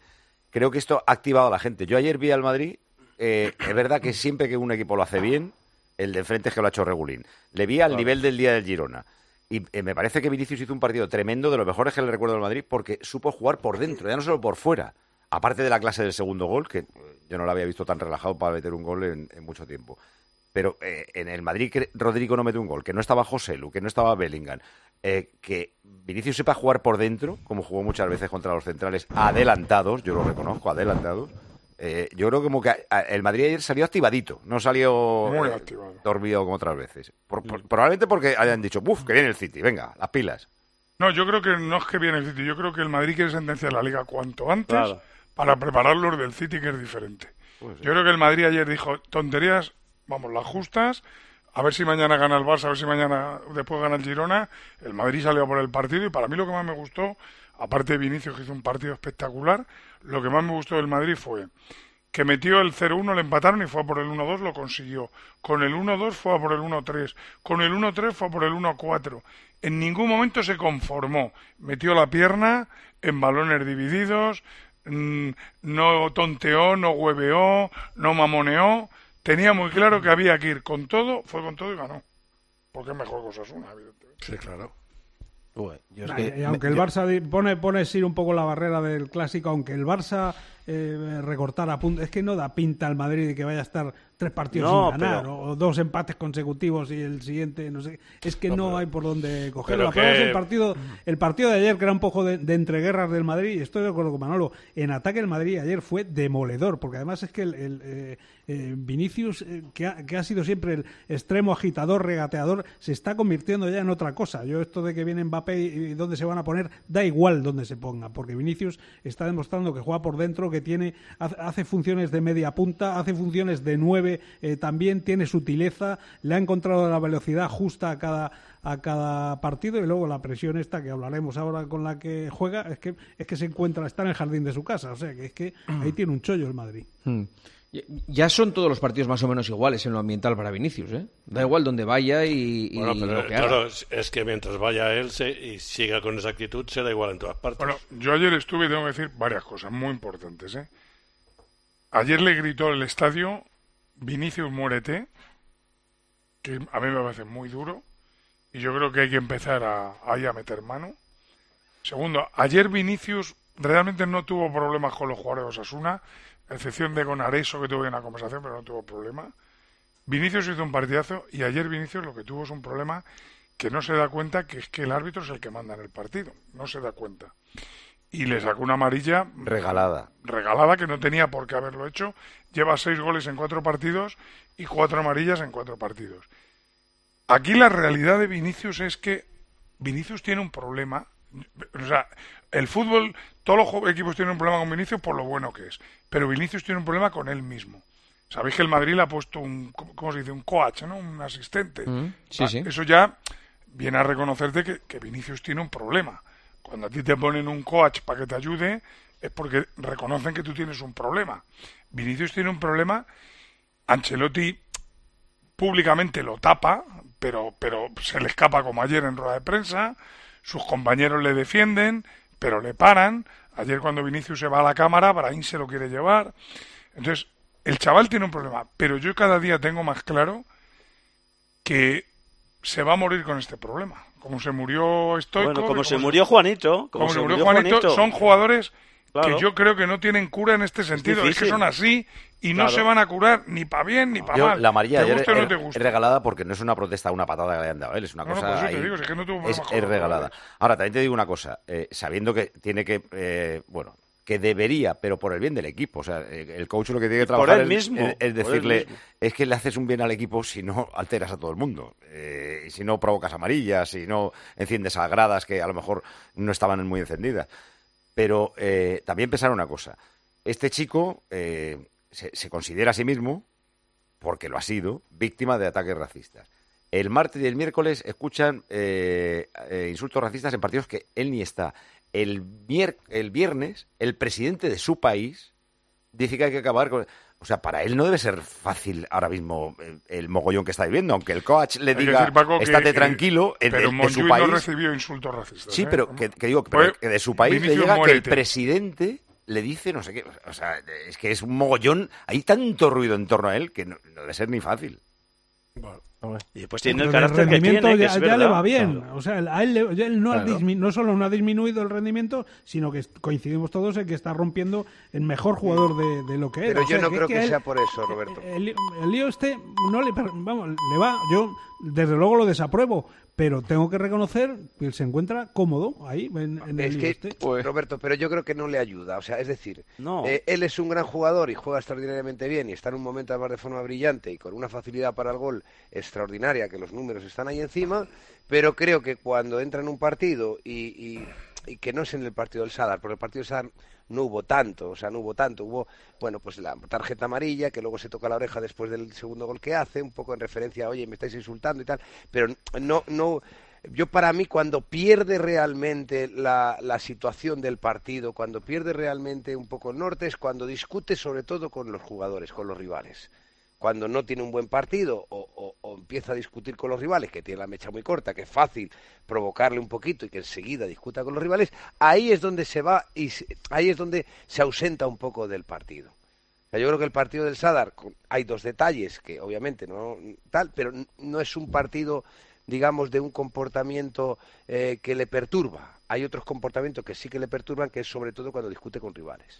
creo que esto ha activado a la gente. Yo ayer vi al Madrid, eh, es verdad que siempre que un equipo lo hace bien, el de enfrente es que lo ha hecho regulín. Le vi al Claro. nivel del día del Girona. Y eh, me parece que Vinicius hizo un partido tremendo, de los mejores que le recuerdo del Madrid, porque supo jugar por dentro, ya no solo por fuera. Aparte de la clase del segundo gol, que eh, yo no lo había visto tan relajado para meter un gol en, en mucho tiempo. Pero eh, en el Madrid que Rodrigo no mete un gol, que no estaba Joselu, que no estaba Bellingham, eh, que Vinicius sepa jugar por dentro, como jugó muchas veces contra los centrales, adelantados, yo lo reconozco, adelantados. Eh, yo creo como que a- el Madrid ayer salió activadito, no salió Muy eh, activado. dormido como otras veces. Por- por- probablemente porque hayan dicho, ¡buf, que viene el City! Venga, las pilas. No, yo creo que no es que viene el City, yo creo que el Madrid quiere sentenciar la Liga cuanto antes Claro. para prepararlos del City, que es diferente. Yo creo que el Madrid ayer dijo, tonterías, vamos, las justas, a ver si mañana gana el Barça, a ver si mañana después gana el Girona. El Madrid salió por el partido y para mí lo que más me gustó, aparte de Vinicius, que hizo un partido espectacular, lo que más me gustó del Madrid fue que metió el cero uno, le empataron y fue a por el uno dos, lo consiguió. Con el uno dos fue a por el uno tres. Con el uno tres fue a por el uno cuatro. En ningún momento se conformó. Metió la pierna en balones divididos, mm, no tonteó, no hueveó, no mamoneó. Tenía muy claro que había que ir con todo, fue con todo y ganó. Porque es mejor que Osasuna, evidentemente. Sí, claro. yo es Nah, que y aunque me- el yo- Barça di- pone, pone sí un poco la barrera del clásico, aunque el Barça eh, recortara puntos, es que no da pinta al Madrid de que vaya a estar tres partidos No, sin ganar pero- o, o dos empates consecutivos y el siguiente, no sé, es que no, hay por dónde cogerlo. pero La prueba es que- el partido, el partido de ayer, que era un poco de, de entreguerras del Madrid, y estoy de acuerdo con Manolo, en ataque el Madrid ayer fue demoledor, porque además es que el, el, eh, eh, Vinicius, eh, que, ha, que ha sido siempre el extremo agitador, regateador, se está convirtiendo ya en otra cosa. Yo esto de que viene Mbappé y, y dónde se van a poner, da igual dónde se ponga, porque Vinicius está demostrando que juega por dentro, que tiene hace, hace funciones de media punta, hace funciones de nueve, eh, también tiene sutileza, le ha encontrado la velocidad justa a cada a cada partido, y luego la presión esta que hablaremos ahora con la que juega, es que es que se encuentra, está en el jardín de su casa, o sea que es que ahí tiene un chollo el Madrid. Hmm. Ya- Ya son todos los partidos más o menos iguales en lo ambiental para Vinicius, ¿eh? Da igual donde vaya y, y Bueno, pero lo que haga. claro, es- es que mientras vaya él se, y siga con esa actitud, será igual en todas partes. Bueno, yo ayer estuve y tengo que decir varias cosas muy importantes, ¿eh? Ayer le gritó el estadio Vinicius muérete, que a mí me parece muy duro, y yo creo que hay que empezar a, ahí a meter mano. Segundo, ayer Vinicius realmente no tuvo problemas con los jugadores de Osasuna, a excepción de con Areso, que tuve una conversación, pero no tuvo problema. Vinicius hizo un partidazo y ayer Vinicius lo que tuvo es un problema que no se da cuenta, que es que el árbitro es el que manda en el partido, no se da cuenta. Y le sacó una amarilla Regalada. regalada que no tenía por qué haberlo hecho. Lleva seis goles en cuatro partidos y cuatro amarillas en cuatro partidos. Aquí la realidad de Vinicius es que Vinicius tiene un problema. O sea, el fútbol, todos los jo- equipos tienen un problema con Vinicius por lo bueno que es. Pero Vinicius tiene un problema con él mismo. Sabéis que el Madrid le ha puesto un, ¿cómo se dice? Un coach, ¿no? Un asistente. Mm, sí, Ah, sí. Eso ya viene a reconocerte que, que Vinicius tiene un problema. Cuando a ti te ponen un coach para que te ayude, es porque reconocen que tú tienes un problema. Vinicius tiene un problema. Ancelotti públicamente lo tapa, pero, pero se le escapa como ayer en rueda de prensa. Sus compañeros le defienden, pero le paran. Ayer cuando Vinicius se va a la cámara, Brahim se lo quiere llevar. Entonces, el chaval tiene un problema, pero yo cada día tengo más claro que se va a morir con este problema. Como se murió Stoico... Bueno, como que se murió Juanito. como se murió Juanito, son jugadores Claro. que yo creo que no tienen cura en este sentido. Es, que difícil. son así y no Claro. se van a curar ni para bien ni para Yo, mal. la amarilla te ayer guste o no es, te es guste. regalada porque no es una protesta, una patada que le han dado a él, es una No, no, cosa por eso te ahí- digo, es que no tuvo es, problemas con es los regalada. jugadores. Ahora, también te digo una cosa, eh, sabiendo que tiene que, eh, bueno, que debería, pero por el bien del equipo, o sea, eh, el coach lo que tiene que Por trabajar él es- mismo, es, es por él decirle, mismo. es que le haces un bien al equipo si no alteras a todo el mundo, eh, y si no provocas amarillas, si no enciendes a gradas que a lo mejor no estaban muy encendidas. Pero eh, también pensar una cosa, este chico eh, se, se considera a sí mismo, porque lo ha sido, víctima de ataques racistas. El martes y el miércoles escuchan eh, eh, insultos racistas en partidos que él ni está. El, mier- el viernes, el presidente de su país dice que hay que acabar con... O sea, para él no debe ser fácil ahora mismo el, el mogollón que está viviendo, aunque el coach le Hay que diga, decir, Paco, que- estate que- tranquilo, en- pero de, de su Montjuïc país... no recibió insultos racistas. Sí, ¿eh? pero que, que digo, Pues, pero que de su país le Vinicius llega que el muérete. presidente le dice no sé qué. O sea, es que es un mogollón. Hay tanto ruido en torno a él que no, no debe ser ni fácil. Bueno. Y después tiene el Pero carácter el que tiene, rendimiento que ya, es ya verdad. le va bien. Claro. O sea, a él, le- él no, ha Claro. dismi- no solo no ha disminuido el rendimiento, sino que coincidimos todos en que está rompiendo el mejor jugador de, de lo que era. Pero O sea, yo no creo que que a él- sea por eso, Roberto. El, el lío este no le, vamos, le va. Yo desde luego lo desapruebo, pero tengo que reconocer que él se encuentra cómodo ahí en, en el Es lío que, este. Roberto, pero yo creo que no le ayuda. O sea, es decir, No. eh, él es un gran jugador y juega extraordinariamente bien y está en un momento además de forma brillante y con una facilidad para el gol extraordinaria, que los números están ahí encima, pero creo que cuando entra en un partido y, y, y que no es en el partido del Sadar, porque el partido del Sadar no hubo tanto, o sea, no hubo tanto, hubo, bueno, pues la tarjeta amarilla, que luego se toca la oreja después del segundo gol que hace, un poco en referencia a, oye, me estáis insultando y tal, pero no, no, yo para mí cuando pierde realmente la, la situación del partido, cuando pierde realmente un poco el norte, es cuando discute sobre todo con los jugadores, con los rivales. Cuando no tiene un buen partido o, o, o empieza a discutir con los rivales, que tiene la mecha muy corta, que es fácil provocarle un poquito y que enseguida discuta con los rivales, ahí es donde se va y se, ahí es donde se ausenta un poco del partido. O sea, yo creo que el partido del Sadar, con- hay dos detalles que obviamente no tal, pero n- no es un partido, digamos, de un comportamiento eh, que le perturba. Hay otros comportamientos que sí que le perturban, que es sobre todo cuando discute con rivales.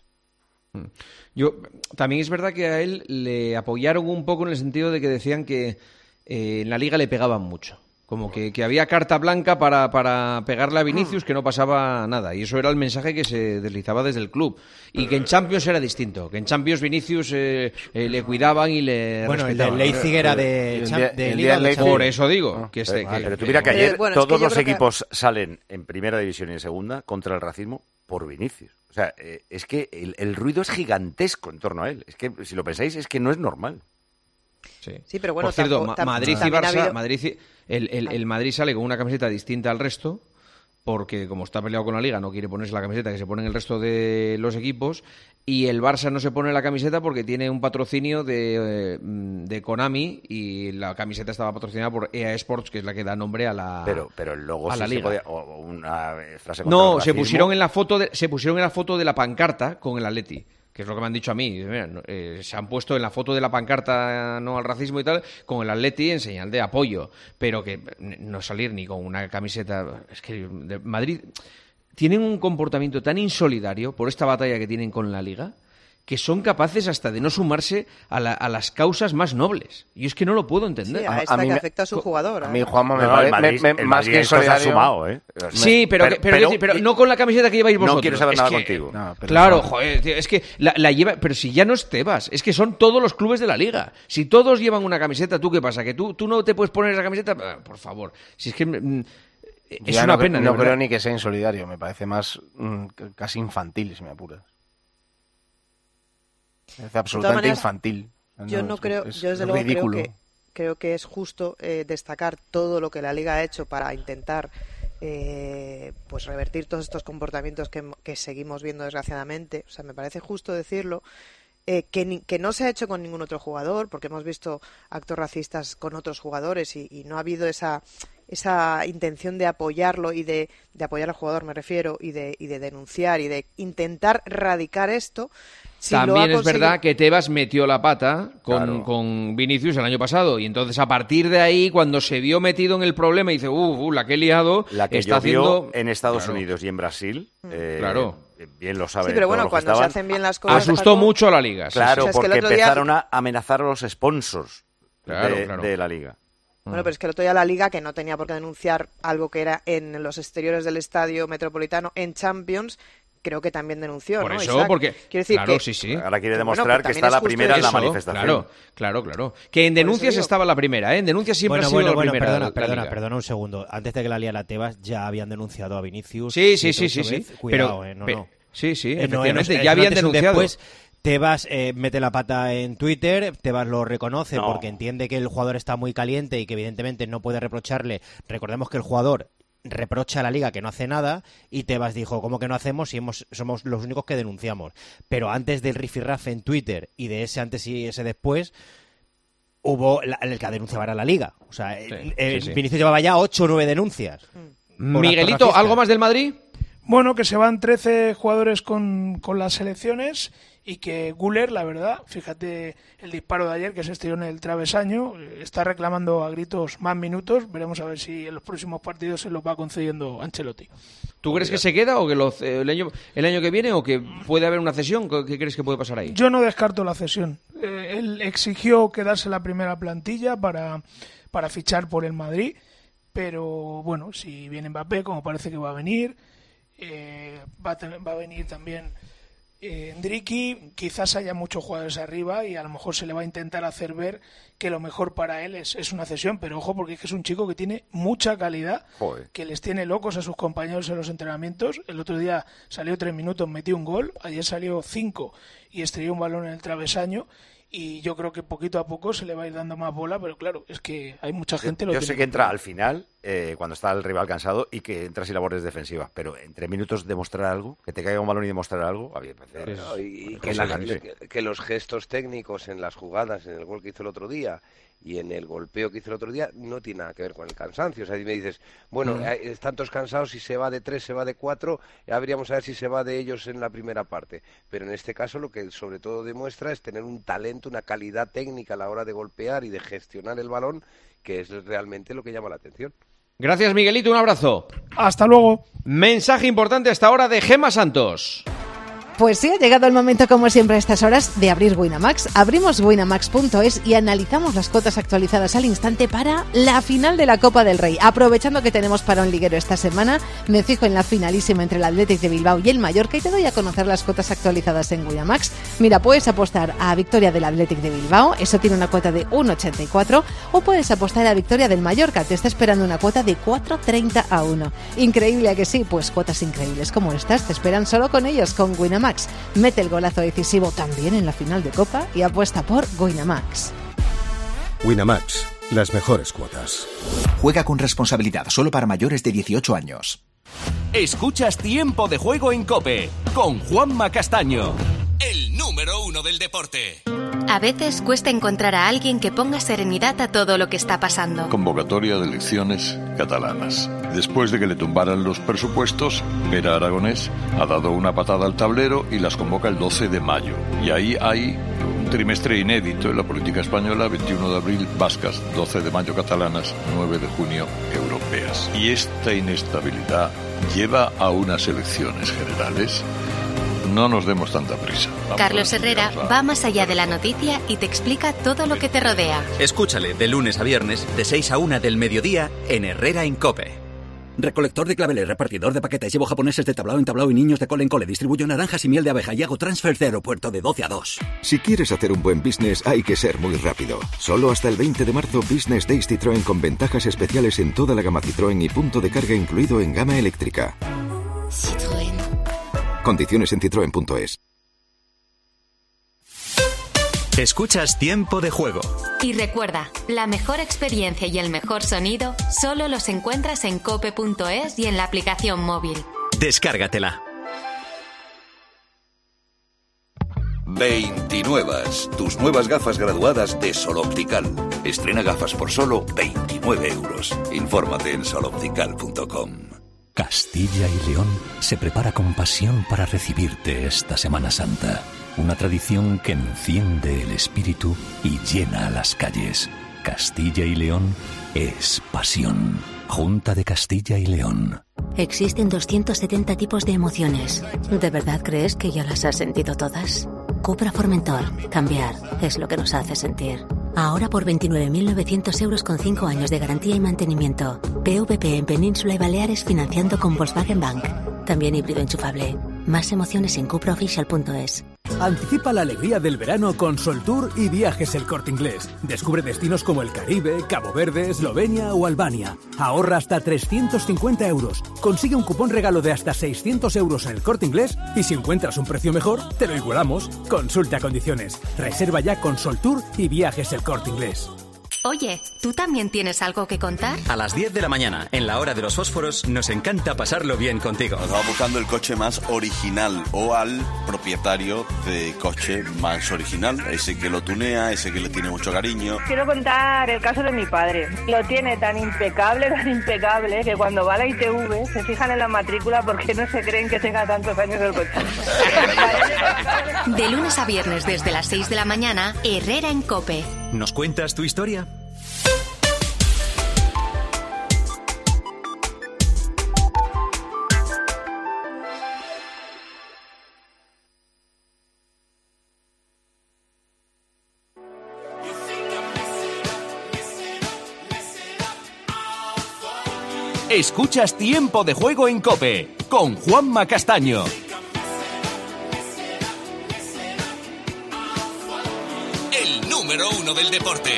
Yo también es verdad que a él le apoyaron un poco en el sentido de que decían que eh, en la liga le pegaban mucho. Como que, que había carta blanca para, para pegarle a Vinicius, que no pasaba nada. Y eso era el mensaje que se deslizaba desde el club. Y que en Champions era distinto. Que en Champions Vinicius eh, eh, le cuidaban y le Bueno, el de respetaban. Leipzig era de, El Cham- día- de el Liga día o de Leipzig- Champions. Por eso digo. Que este, Ah, que- pero tú que- mira que ayer Eh, bueno, es que todos yo los creo que- equipos salen en primera división y en segunda contra el racismo por Vinicius. O sea, eh, es que el, el ruido es gigantesco en torno a él. Es que, si lo pensáis, es que no es normal. Sí. Sí, pero bueno, Por cierto, tampoco- Ma- tam- Madrid y también ha Barça, habido- Madrid y- el, el- el Madrid sale con una camiseta distinta al resto, porque como está peleado con la Liga no quiere ponerse la camiseta que se ponen el resto de los equipos, y el Barça no se pone la camiseta porque tiene un patrocinio de, eh, de Konami y la camiseta estaba patrocinada por E A Sports, que es la que da nombre a la, Pero, pero el logo a sí la se Liga. podía- o- o una eh, frase contra No, el se racismo. pusieron en la foto de, se pusieron en la foto de la pancarta con el Atleti, que es lo que me han dicho a mí. Mira, no, eh, se han puesto en la foto de la pancarta no al racismo y tal, con el Atleti en señal de apoyo, pero que n- no salir ni con una camiseta. Es que de Madrid tienen un comportamiento tan insolidario por esta batalla que tienen con la Liga, que son capaces hasta de no sumarse a, la- a las causas más nobles. Y es que no lo puedo entender. Sí, a esta que afecta a su jugador. A mí, ¿eh? Juanma, me No, no, pare- el Madrid- me- me- el más Madrid que esto se ha insolidario... sumado, ¿eh? Sí, pero, Pero- que- pero, pero- quiero decir, pero no con la camiseta que lleváis No vosotros. quiero saber Es nada que- contigo. No, pero Claro, eso- joder, tío, es que la, la lleva, pero si ya no es Tebas, es que son todos los clubes de la liga. Si todos llevan una camiseta, ¿tú qué pasa? ¿Que tú, tú no te puedes poner esa camiseta? Ah, por favor, si es que mm, es Ya una no, pena. de No verdad. creo ni que sea insolidario, me parece más mm, c- casi infantil, si me apuras. Me parece absolutamente maneras, infantil. Yo No, no es- creo, es yo desde luego creo ridículo. que creo que es justo eh, destacar todo lo que la Liga ha hecho para intentar eh, pues revertir todos estos comportamientos que, que seguimos viendo desgraciadamente. O sea, me parece justo decirlo. Eh, que, ni- que no se ha hecho con ningún otro jugador, porque hemos visto actos racistas con otros jugadores y, y no ha habido esa esa intención de apoyarlo y de, de apoyar al jugador, me refiero, y de, y de denunciar y de intentar erradicar esto. Si lo ha También es conseguido- verdad que Tebas metió la pata con, Claro. con Vinicius el año pasado y entonces a partir de ahí, cuando se vio metido en el problema y dice, uh, uh, la que he liado, La que está llovió haciendo... en Estados Claro. Unidos y en Brasil, eh, Claro. bien lo saben Sí, pero bueno, todos los que cuando se estaban. hacen bien las cosas... Asustó Paco, mucho a la liga. sí, Claro, O sea, es que el porque otro día- empezaron a amenazar a los sponsors Claro, de, claro. de la liga. Bueno, pero es que el otro día la Liga, que no tenía por qué denunciar algo que era en los exteriores del estadio metropolitano en Champions, creo que también denunció, Por ¿no? eso, Isaac? porque... Quiero decir claro, que, sí, sí. Ahora quiere Que bueno, demostrar pero que también está es la justo primera en la Eso, manifestación. Claro, claro, claro. Que en Por eso denuncias digo- estaba la primera, ¿eh? En denuncias siempre Bueno, ha sido bueno, la bueno, primera. perdona, la perdona, liga. perdona un segundo. Antes de que la liara Tebas, ya habían denunciado a Vinicius. Sí, sí, siete, sí, sí, ocho sí. veces. Cuidado, Pero, eh, no, pe- no. Sí, sí, Eh, no, efectivamente, es- es ya un habían antes y un denunciado. después. Tebas eh, mete la pata en Twitter, Tebas lo reconoce No. porque entiende que el jugador está muy caliente y que evidentemente no puede reprocharle. Recordemos que el jugador reprocha a la liga que no hace nada y Tebas dijo, ¿cómo que no hacemos si hemos, somos los únicos que denunciamos? Pero antes del rifirrafe en Twitter y de ese antes y ese después, hubo la- el que denunciaba era la liga. O sea, Sí, eh, sí, sí. Vinicius llevaba ya ocho o nueve denuncias. por actos Miguelito, racistas. ¿algo más del Madrid? Bueno, que se van trece jugadores con, con las selecciones y que Güler, la verdad, fíjate el disparo de ayer que se estrelló en el travesaño, está reclamando a gritos más minutos. Veremos a ver si en los próximos partidos se los va concediendo Ancelotti. ¿Tú crees que se queda o que lo, el, año, el año que viene o que puede haber una cesión? ¿Qué crees que puede pasar ahí? Yo no descarto la cesión. Eh, él exigió quedarse en la primera plantilla para, para fichar por el Madrid, pero bueno, si viene Mbappé, como parece que va a venir, eh, va, a tener, va a venir también eh, Ndriki, quizás haya muchos jugadores arriba y a lo mejor se le va a intentar hacer ver que lo mejor para él es, es una cesión, pero ojo porque es que es un chico que tiene mucha calidad. Joder. Que les tiene locos a sus compañeros en los entrenamientos. El otro día salió tres minutos, metió un gol, ayer salió cinco y estrelló un balón en el travesaño. Y yo creo que poquito a poco se le va a ir dando más bola, pero claro, es que hay mucha gente... Yo, lo yo tiene sé que entra al final, eh, cuando está el rival cansado, y que entra sin labores defensivas, pero entre minutos demostrar algo, que te caiga un balón y demostrar algo, a mí me parece... Pero, y, y que, la, que, que los gestos técnicos en las jugadas, en el gol que hizo el otro día y en el golpeo que hizo el otro día, no tiene nada que ver con el cansancio. O sea, si me dices, bueno, mm. están todos cansados, si se va de tres, se va de cuatro, ya veríamos a ver si se va de ellos en la primera parte. Pero en este caso lo que sobre todo demuestra es tener un talento, una calidad técnica a la hora de golpear y de gestionar el balón, que es realmente lo que llama la atención. Gracias, Miguelito, un abrazo. Hasta luego. Mensaje importante hasta ahora de Gemma Santos. Pues sí, ha llegado el momento, como siempre a estas horas, de abrir Winamax. Abrimos winamax punto es y analizamos las cuotas actualizadas al instante para la final de la Copa del Rey. Aprovechando que tenemos parón liguero esta semana, me fijo en la finalísima entre el Athletic de Bilbao y el Mallorca y te doy a conocer las cuotas actualizadas en Winamax. Mira, puedes apostar a victoria del Athletic de Bilbao, eso tiene una cuota de uno ochenta y cuatro, o puedes apostar a victoria del Mallorca, te está esperando una cuota de cuatro treinta a uno. Increíble, ¿a que sí? Pues cuotas increíbles como estas te esperan solo con ellos, con Winamax. Mete el golazo decisivo también en la final de Copa y apuesta por Winamax. Winamax, las mejores cuotas. Juega con responsabilidad, solo para mayores de dieciocho años. Escuchas Tiempo de Juego en COPE con Juanma Castaño, el número uno del deporte. A veces cuesta encontrar a alguien que ponga serenidad a todo lo que está pasando. Convocatoria de elecciones catalanas. Después de que le tumbaran los presupuestos, Pere Aragonés ha dado una patada al tablero y las convoca el doce de mayo. Y ahí hay un trimestre inédito en la política española: veintiuno de abril vascas, doce de mayo catalanas, nueve de junio europeas. Y esta inestabilidad lleva a unas elecciones generales. No nos demos tanta prisa. Vamos. Carlos Herrera va más allá de la noticia y te explica todo lo que te rodea. Escúchale de lunes a viernes, de seis a una del mediodía, en Herrera en COPE. Recolector de claveles, repartidor de paquetes, llevo japoneses de tablao en tablao y niños de cole en cole. Distribuyo naranjas y miel de abeja y hago transfers de aeropuerto de doce a dos. Si quieres hacer un buen business, hay que ser muy rápido. Solo hasta el veinte de marzo, Business Days Citroën con ventajas especiales en toda la gama Citroën y punto de carga incluido en gama eléctrica. Citroën. Condiciones en citroen punto es. Escuchas Tiempo de Juego. Y recuerda, la mejor experiencia y el mejor sonido solo los encuentras en cope punto es y en la aplicación móvil. Descárgatela. veintinuevas, tus nuevas gafas graduadas de Sol Optical. Estrena gafas por solo veintinueve euros. Infórmate en sol optical punto com. Castilla y León se prepara con pasión para recibirte esta Semana Santa. Una tradición que enciende el espíritu y llena las calles. Castilla y León es pasión. Junta de Castilla y León. Existen doscientos setenta tipos de emociones. ¿De verdad crees que ya las has sentido todas? Cupra Formentor. Cambiar es lo que nos hace sentir. Ahora por veintinueve mil novecientos euros con cinco años de garantía y mantenimiento. P V P en Península y Baleares financiando con Volkswagen Bank. También híbrido enchufable. Más emociones en cupra oficial punto es. Anticipa la alegría del verano con Soltour y Viajes El Corte Inglés. Descubre destinos como el Caribe, Cabo Verde, Eslovenia o Albania. Ahorra hasta trescientos cincuenta euros. Consigue un cupón regalo de hasta seiscientos euros en El Corte Inglés y si encuentras un precio mejor, te lo igualamos. Consulta condiciones. Reserva ya con Soltour y Viajes El Corte Inglés. Oye, ¿tú también tienes algo que contar? A las diez de la mañana, en la hora de los fósforos, nos encanta pasarlo bien contigo. Estaba buscando el coche más original o al propietario de coche más original, ese que lo tunea, ese que le tiene mucho cariño. Quiero contar el caso de mi padre. Lo tiene tan impecable, tan impecable, que cuando va a la I T V se fijan en la matrícula porque no se creen que tenga tantos años el coche. De lunes a viernes desde las seis de la mañana, Herrera en COPE. ¿Nos cuentas tu historia? Escuchas Tiempo de Juego en COPE con Juanma Castaño. El número uno del deporte.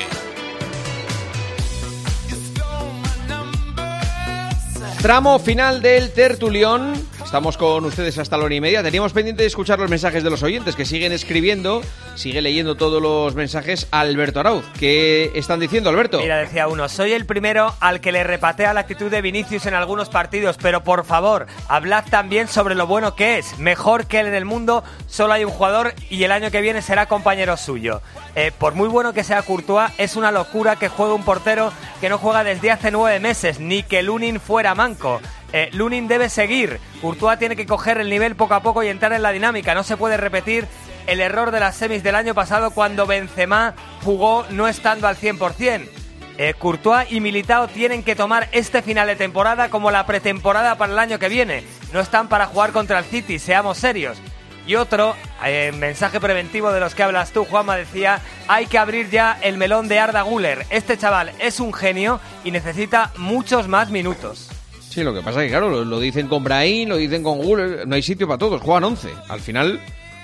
Tramo final del tertulión. Estamos con ustedes hasta la hora y media. Teníamos pendiente de escuchar los mensajes de los oyentes que siguen escribiendo, sigue leyendo todos los mensajes a Alberto Arauz. ¿Qué están diciendo, Alberto? Mira, decía uno, soy el primero al que le repatea la actitud de Vinicius en algunos partidos, pero por favor, hablad también sobre lo bueno que es. Mejor que él en el mundo, solo hay un jugador y el año que viene será compañero suyo. Eh, por muy bueno que sea Courtois, es una locura que juegue un portero que no juega desde hace nueve meses, ni que Lunin fuera manco. Eh, Lunin debe seguir, Courtois tiene que coger el nivel poco a poco y entrar en la dinámica. No se puede repetir el error de las semis del año pasado cuando Benzema jugó no estando al cien por ciento. Eh, Courtois y Militao tienen que tomar este final de temporada como la pretemporada para el año que viene. No están para jugar contra el City, seamos serios. Y otro, eh, mensaje preventivo de los que hablas tú, Juanma, decía, hay que abrir ya el melón de Arda Güler. Este chaval es un genio y necesita muchos más minutos. Sí, lo que pasa es que, claro, lo, lo dicen con Brahim, lo dicen con Güler, no hay sitio para todos, juegan once. Al final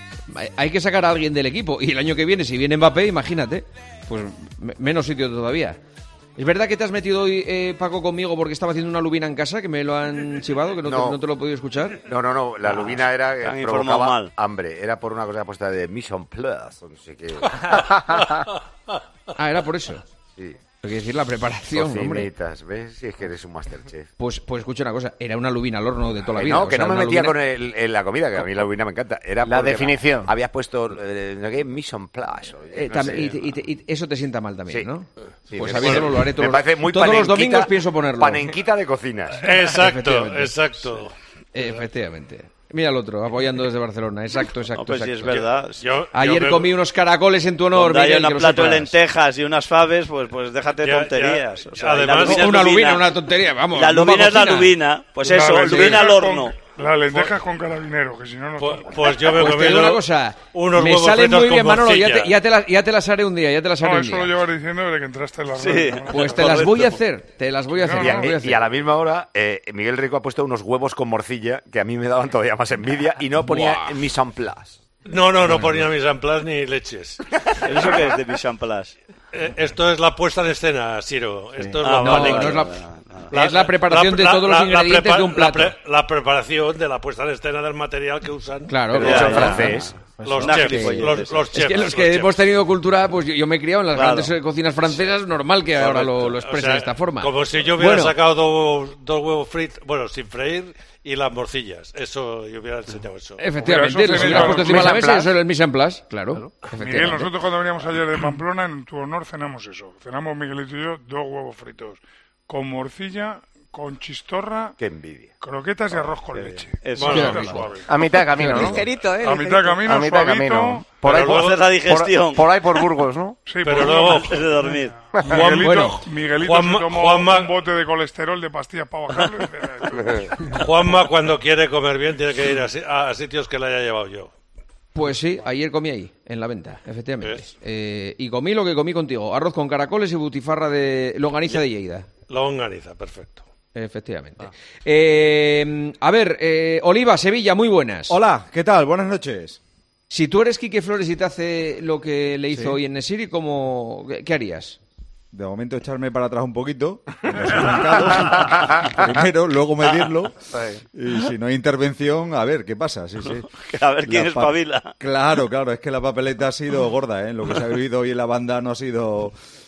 hay que sacar a alguien del equipo y el año que viene, si viene Mbappé, imagínate, pues menos sitio todavía. ¿Es verdad que te has metido hoy, eh, Paco, conmigo porque estaba haciendo una lubina en casa, que me lo han chivado, que no, no. Te, no te lo he podido escuchar? No, no, no, la lubina era que provocaba mal. hambre, era por una cosa puesta de Mission Plus, o no sé qué. Ah, era por eso. Sí. Quiere decir la preparación, Cocinitas, hombre. ¿Ves? Si es que eres un masterchef. Pues, pues escucha una cosa, era una lubina al horno de toda la vida. No, que o sea, no me metía lubina... con el, en la comida, que a mí la lubina me encanta. Era la definición. Habías puesto eh, Mission Plus. Eh, no sé, y, y, y, y eso te sienta mal también, sí. ¿no? Sí, pues a mí no lo haré todos, me parece muy todos los domingos pienso ponerlo. Panenquita de cocinas. Exacto, exacto. Efectivamente. Mira el otro, apoyando desde Barcelona. Exacto, exacto. No, pues exacto. sí, es verdad. Yo, Ayer yo comí unos caracoles en tu honor. Cuando Miguel, hay un plato de lentejas y unas faves, pues, pues déjate de ya, tonterías. Ya, o sea, además, una lubina, lubina, una tontería, vamos. La lubina es la lubina. Pues eso, la lubina al horno. Las lentejas con carabinero, que si no no... Pues, pues yo me pues te digo una cosa, unos me huevos salen muy bien, Manolo, ya te, ya, ya, te las, ya te las haré un día, ya te las haré no, un día. No, eso lo llevas diciendo desde que entraste en la sí. red. ¿No? Pues te las voy a hacer, te las voy a hacer. No, no, no. Y, y a la misma hora, eh, Miguel Rico ha puesto unos huevos con morcilla que a mí me daban todavía más envidia y no ponía Buah. mise en place. No, no, no ponía mise en place ni leches. ¿Eso qué es de mise en place? Eh, esto es la puesta en escena, Ciro. Sí. Esto es ah, la no, no, no es la... La, es la preparación la, de la, todos la, los ingredientes la de un plato. La, pre, la preparación de la puesta en escena del material que usan. Claro, pero ya, en ya, francés. Los Nah, chefs, sí, los, los chefs. Es que los que los hemos chefs. tenido cultura, pues yo, yo me he criado en las claro. grandes cocinas francesas, normal que ahora lo, lo expresen o sea, de esta forma. Como si yo hubiera bueno, sacado dos, dos huevos fritos, bueno, sin freír, y las morcillas. Eso, yo hubiera enseñado eso. Efectivamente, los hubieras puesto encima de la mesa, eso era el mise en place, claro. claro. Miguel, nosotros cuando veníamos ayer de Pamplona, en tu honor cenamos eso. Cenamos Miguelito y yo dos huevos fritos con morcilla, con chistorra, qué envidia, croquetas y arroz con leche. Eso bueno, es suave. A mitad de camino, ¿no? Ligerito, ¿eh? A mitad de camino, A mitad de suavito. camino. Por ahí por hacer la digestión. Por, por ahí por Burgos, ¿no? Sí, pero por luego antes de dormir. Miguelito, bueno, Miguelito Juanma, se tomó Juanma, un bote de colesterol de pastillas para bajarlo. Juanma, cuando quiere comer bien, tiene que ir a, a sitios que le haya llevado yo. Pues sí, ayer comí ahí, en la venta, efectivamente. Eh, y comí lo que comí contigo, arroz con caracoles y butifarra de longaniza de Lleida. Longaniza, perfecto. Efectivamente. Ah. Eh, a ver, eh, Oliva, Sevilla, muy buenas. Hola, ¿qué tal? Buenas noches. Si tú eres Quique Flores y te hace lo que le hizo sí. hoy en Nesiri, ¿cómo, qué, ¿qué harías? De momento echarme para atrás un poquito, primero, luego medirlo, y si no hay intervención, a ver, ¿qué pasa? Sí, sí. A ver quién la espabila. Claro, claro, es que la papeleta ha sido gorda, ¿eh? Lo que se ha vivido hoy en la banda no ha sido...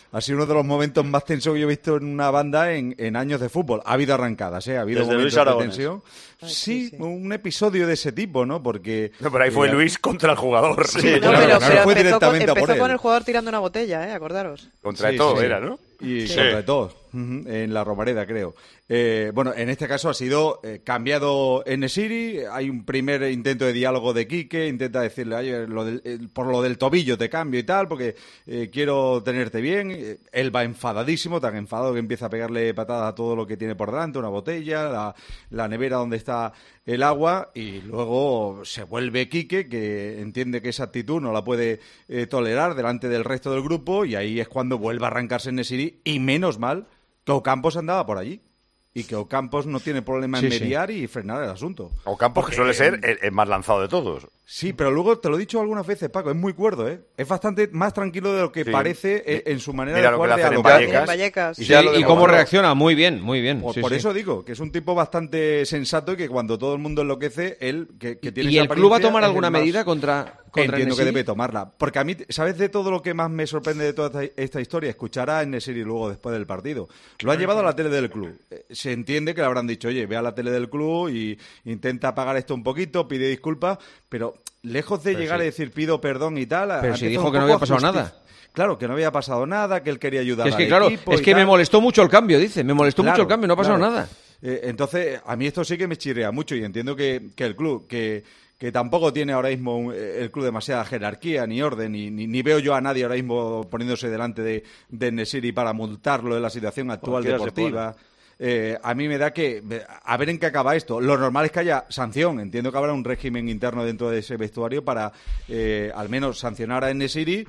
ha sido uno de los momentos más tensos que yo he visto en una banda en, en años de fútbol. Ha habido arrancadas, ¿eh? Ha habido Desde momentos Luis de Aragonés. tensión. Ay, Sí, sí, sí. un episodio de ese tipo, ¿no? Porque... No, pero ahí fue eh, Luis contra el jugador. Sí, No, claro, pero, claro, pero fue empezó, con, directamente a por empezó él. con el jugador tirando una botella, ¿eh? Acordaros. Contra Sí, todo sí. era, ¿no? Y Sí. contra todo, ujú, en la Romareda, creo. Eh, bueno, en este caso ha sido eh, cambiado En-Nesyri, hay un primer intento de diálogo de Quique, intenta decirle, oye, lo del- el- por lo del tobillo te cambio y tal, porque eh, quiero tenerte bien. Eh, Él va enfadadísimo, tan enfadado que empieza a pegarle patadas a todo lo que tiene por delante, una botella, la, la nevera donde está el agua, y luego se vuelve Quique, que entiende que esa actitud no la puede eh, tolerar delante del resto del grupo, y ahí es cuando vuelve a arrancarse En-Nesyri, y menos mal que Ocampos andaba por allí. Y que Ocampos no tiene problema en Sí, sí. mediar y frenar el asunto. Ocampos, que suele ser el, el más lanzado de todos. Sí, pero luego te lo he dicho algunas veces, Paco, es muy cuerdo, ¿eh? Es bastante más tranquilo de lo que Sí. parece en, en su manera Mira de lo que jugar le de hacen en Alonso. Vallecas. En Vallecas. Y, Sí, ya lo y de cómo Guardado. reacciona, muy bien, muy bien. Por, sí, por sí. eso digo, que es un tipo bastante sensato y que cuando todo el mundo enloquece, él, que, que tiene ¿Y esa el club va a apariencia, tomar es el alguna más- medida contra, contra Entiendo que En-Nesyri? debe tomarla. Porque a mí, ¿sabes de todo lo que más me sorprende de toda esta, esta historia? Escuchar a En-Nesyri luego después del partido. Lo han llevado a la tele del club. Eh, Se entiende que le habrán dicho, oye, ve a la tele del club y intenta apagar esto un poquito, pide disculpas, pero lejos de Pero llegar sí. a decir pido perdón y tal... Pero ha si empezado dijo un que no poco había a pasado justi- nada. Claro, que no había pasado nada, que él quería ayudar Es que al claro, equipo es y que me tal. molestó mucho el cambio, dice. Me molestó mucho Claro, el cambio, no ha pasado claro. nada. Eh, entonces, a mí esto sí que me chirrea mucho y entiendo que, que el club, que, que tampoco tiene ahora mismo un- el club demasiada jerarquía ni orden, ni, ni, ni veo yo a nadie ahora mismo poniéndose delante de, de En-Nesyri para multarlo en la situación actual Cualquiera se deportiva. Eh, a mí me da que, a ver en qué acaba esto. Lo normal es que haya sanción. Entiendo que habrá un régimen interno dentro de ese vestuario para eh, al menos sancionar a En-Nesyri,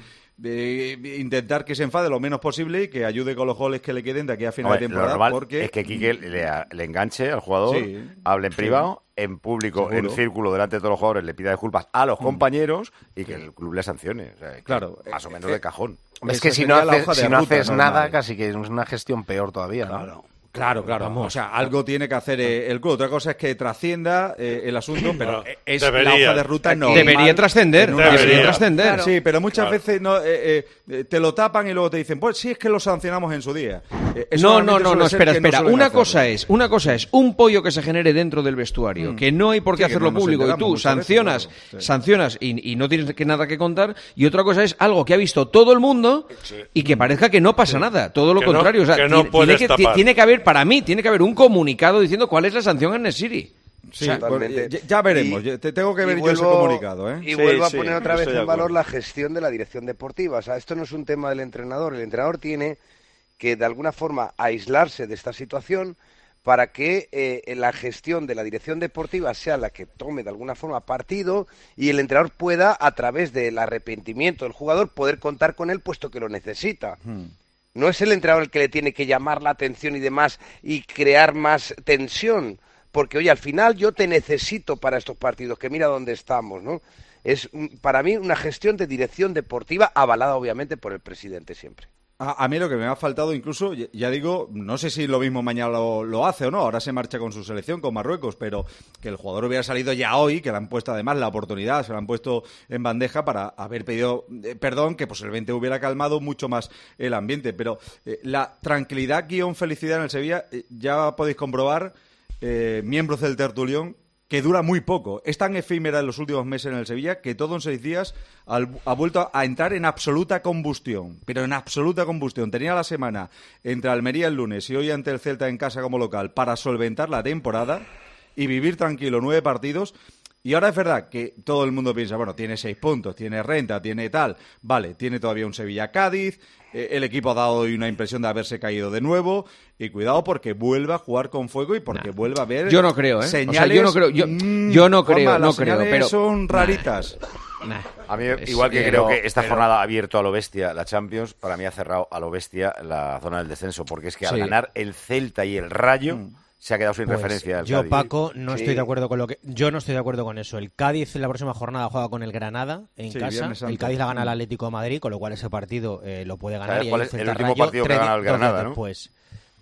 de intentar que se enfade lo menos posible y que ayude con los goles que le queden de aquí a final Hombre, de lo temporada. normal porque es que Quique le, le enganche al jugador, Sí, hable en sí. privado, en público, Seguro. en círculo, delante de todos los jugadores, le pida disculpas a los compañeros y que el club le sancione. O sea, que Claro. Más o menos Eh, de cajón. Esa Es que si no sería la haces, hoja de si no ruta haces normal. nada, casi que es una gestión peor todavía, ¿no? Claro. Claro, claro. Vamos. O sea, algo tiene que hacer eh, el club. Otra cosa es que trascienda eh, el asunto, pero No, es debería. la hoja de ruta normal. Debería trascender, en una debería sociedad. trascender. Claro. Sí, pero muchas Claro. veces no, eh, eh, te lo tapan y luego te dicen, pues sí, es que lo sancionamos en su día. Eh, eso No, no, normalmente no, suele no, ser espera, que no espera. suelen Una hacerlo. cosa es, una cosa es un pollo que se genere dentro del vestuario, Mm. que no hay por qué Sí, que hacerlo no nos público y enteramos tú muchas veces, sancionas, claro, sí. sancionas y, y no tienes que nada que contar. Y otra cosa es algo que ha visto todo el mundo y que parezca que no pasa nada, todo lo Que no- contrario. O sea, que no tiene, tiene puedes que, tapar. tiene que haber, para mí, tiene que haber un comunicado diciendo cuál es la sanción en En-Nesyri. Sí, Totalmente. pues, ya, ya veremos. Y- Yo- te tengo que y ver yo ese vuelvo- comunicado, ¿eh? Y Sí, vuelvo a sí, poner otra vez estoy de en valor acuerdo. la gestión de la dirección deportiva. O sea, esto no es un tema del entrenador. El entrenador tiene que, de alguna forma, aislarse de esta situación para que eh, la gestión de la dirección deportiva sea la que tome, de alguna forma, partido y el entrenador pueda, a través del arrepentimiento del jugador, poder contar con él, puesto que lo necesita. Hmm. No es el entrenador el que le tiene que llamar la atención y demás y crear más tensión, porque oye, al final yo te necesito para estos partidos, que mira dónde estamos, ¿no? Es mm, para mí una gestión de dirección deportiva avalada obviamente por el presidente siempre. A, a mí lo que me ha faltado incluso, ya, ya digo, no sé si lo mismo mañana lo, lo hace o no, ahora se marcha con su selección, con Marruecos, pero que el jugador hubiera salido ya hoy, que le han puesto además la oportunidad, se la han puesto en bandeja para haber pedido eh, perdón, que posiblemente hubiera calmado mucho más el ambiente. Pero eh, la tranquilidad guión felicidad en el Sevilla, eh, ya podéis comprobar, eh, miembros del tertulión, que dura muy poco. Es tan efímera en los últimos meses en el Sevilla que todo en seis días al- ha vuelto a entrar en absoluta combustión. Pero en absoluta combustión. Tenía la semana entre Almería el lunes y hoy ante el Celta en casa como local para solventar la temporada y vivir tranquilo nueve partidos. Y ahora es verdad que todo el mundo piensa, bueno, tiene seis puntos, tiene renta, tiene tal. Vale, tiene todavía un Sevilla-Cádiz. Eh, el equipo ha dado hoy una impresión de haberse caído de nuevo. Y cuidado porque vuelva a jugar con fuego y porque vuelva a ver Yo no creo, ¿eh? O sea, señales. yo no creo, yo, mm, yo no Juanma, creo, no las creo, señales pero son raritas. Nah. A mí, Es- igual que pero- creo que esta pero- jornada ha abierto a lo bestia la Champions, para mí ha cerrado a lo bestia la zona del descenso, porque es que al Sí. ganar el Celta y el Rayo Mm. se ha quedado sin Pues referencia. El yo, Cádiz. Paco, no Sí. estoy de acuerdo con lo que. Yo no estoy de acuerdo con eso. El Cádiz en la próxima jornada juega con el Granada en Sí, casa. Viernes Santo. El Cádiz la gana el Mm. Atlético de Madrid, con lo cual ese partido eh, lo puede ganar. ¿Sabes y cuál ahí es el Celta último Rayo partido que ha tres- ganado el dos días Granada, no? después.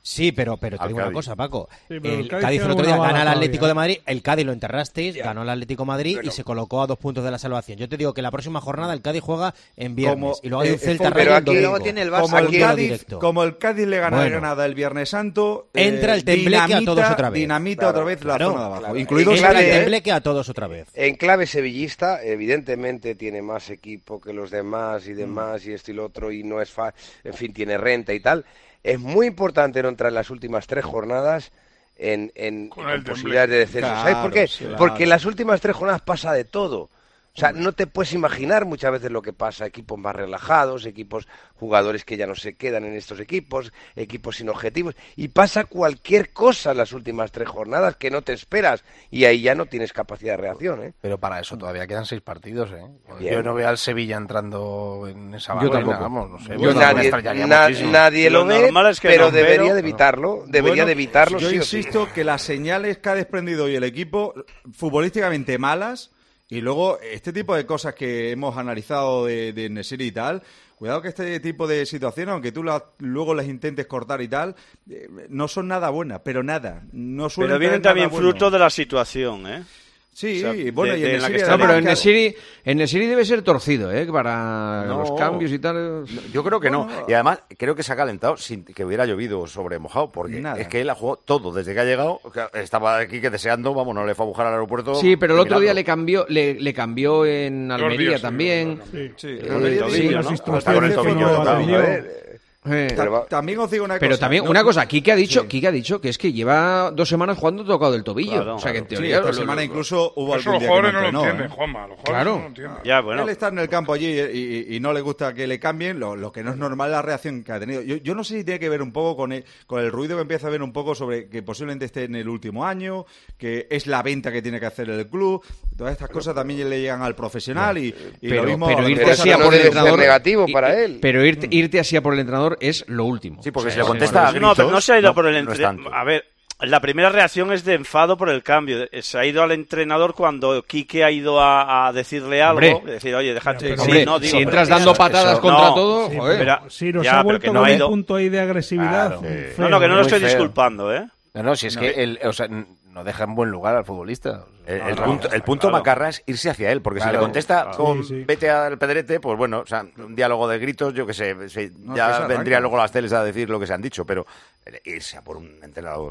Sí, pero, pero te Al digo una Cádiz. cosa, Paco. Sí, pero el el Cádiz Cádiz el tiene otro una día bala gana al todavía. Atlético de Madrid, el Cádiz lo enterrasteis, Ya. ganó al Atlético de Madrid Bueno. y se colocó a dos puntos de la salvación. Yo te digo que la próxima jornada el Cádiz juega en viernes Como, y luego hay eh, un Celta pero Rayo el aquí- domingo. Y luego tiene el Barça. Como el, Duelo Cádiz, directo. como el Cádiz le gana a Bueno. Granada el Viernes Santo, Entra el tembleque a dinamita- todos otra vez. Dinamita Claro, otra vez la claro, zona de abajo, claro. incluido En Entra clave- el Sevilla, ¿eh? tembleque a todos otra vez. En clave sevillista, evidentemente tiene más equipo que los demás y demás y esto y lo otro y no es fácil, en fin, tiene renta y tal. Es muy importante no entrar en las últimas tres jornadas en, en, Con con el posibilidades de descenso. Claro, ¿Sabes por qué? claro. Porque en las últimas tres jornadas pasa de todo. O sea, no te puedes imaginar muchas veces lo que pasa. Equipos más relajados, equipos, jugadores que ya no se quedan en estos equipos, equipos sin objetivos. Y pasa cualquier cosa en las últimas tres jornadas que no te esperas. Y ahí ya no tienes capacidad de reacción, ¿eh? Pero para eso todavía quedan seis partidos, ¿eh? Bien. Yo no veo al Sevilla entrando en esa Yo vaina, tampoco. vamos, no sé. Yo pues tampoco. me nadie, extrañaría na- muchísimo. nadie lo, Lo ve, normal es que pero no, debería pero- de evitarlo. Debería Bueno, de evitarlo, yo sí o sí. insisto que las señales que ha desprendido hoy el equipo, futbolísticamente malas, y luego este tipo de cosas que hemos analizado de, de Nesiri y tal, cuidado que este tipo de situaciones, aunque tú la- luego las intentes cortar y tal, eh, no son nada buenas, pero nada. No suelen Pero vienen traer también nada bueno. fruto de la situación, ¿eh? Sí, O sea, bueno, de- y de en la que Nesiri está No, pero además en que- Nesiri, en Nesiri debe ser torcido, ¿eh? Para No. los cambios y tal. Yo creo que no. Bueno. Y además, creo que se ha calentado sin que hubiera llovido sobre mojado, porque Nada. es que él ha jugado todo. Desde que ha llegado, que estaba aquí que deseando, vamos, no le fue a buscar al aeropuerto. Sí, pero el otro día mirando. le cambió, le, le cambió en Dos Almería días, sí, también. sí. Sí, Eh, con el sí, tobillo, ¿no? ¿no? Hasta con el tobillo Fueron- tocado. tobillo. A ver, Eh, Ta- Pero- También os digo una Pero cosa. también, no- una cosa, Kike ha dicho, Sí. Kike ha dicho que es que lleva dos semanas jugando tocado del tobillo. Claro, o sea que en Sí, teoría. esta lo- semana lo- incluso hubo Eso algún los día que jugadores no lo entrenó, entienden, ¿eh? Juanma. Los jugadores Claro. no lo entienden. Ya, bueno. Él está en el campo allí y, y- y no le gusta que le cambien, lo, lo que no es normal la reacción que ha tenido. Yo, yo no sé si tiene que ver un poco con el, con el ruido que empieza a ver un poco sobre que posiblemente esté en el último año, que es la venta que tiene que hacer el club. Todas estas cosas también le llegan al profesional y, y Pero, lo mismo... pero a lo irte mejor eso así a no por el debe ser entrenador. negativo y- para y- él. Pero irte, irte así a por el entrenador es lo último. Sí, porque O si sea, le sí, contesta bueno, a No, pero no gritos, se ha ido no- por el no entre... es tanto. A ver, la primera reacción es de enfado por el cambio. Se ha ido al entrenador cuando Quique ha ido a, a decirle algo. Hombre. Decir, oye, déjate. Sí, hombre, no, digo, si pero- entras dando eso- patadas eso- contra no. todo, Sí, joder. Pero- Sí, nos ya, ha pero vuelto que no con ha un ido- punto ahí de agresividad. Claro. feo, No, no, que no lo Muy estoy feo. disculpando, ¿eh? No, no, si es que el, o sea, n- no deja en buen lugar al futbolista. El, No, el no, punto, el punto claro. macarra es irse hacia él, porque si Claro, le contesta claro. con Sí, sí. vete al pedrete, pues bueno, o sea, un diálogo de gritos, yo que sé, se- No, que ya se arranca. vendrían luego las teles a decir lo que se han dicho, pero eh, irse a por un entrenador.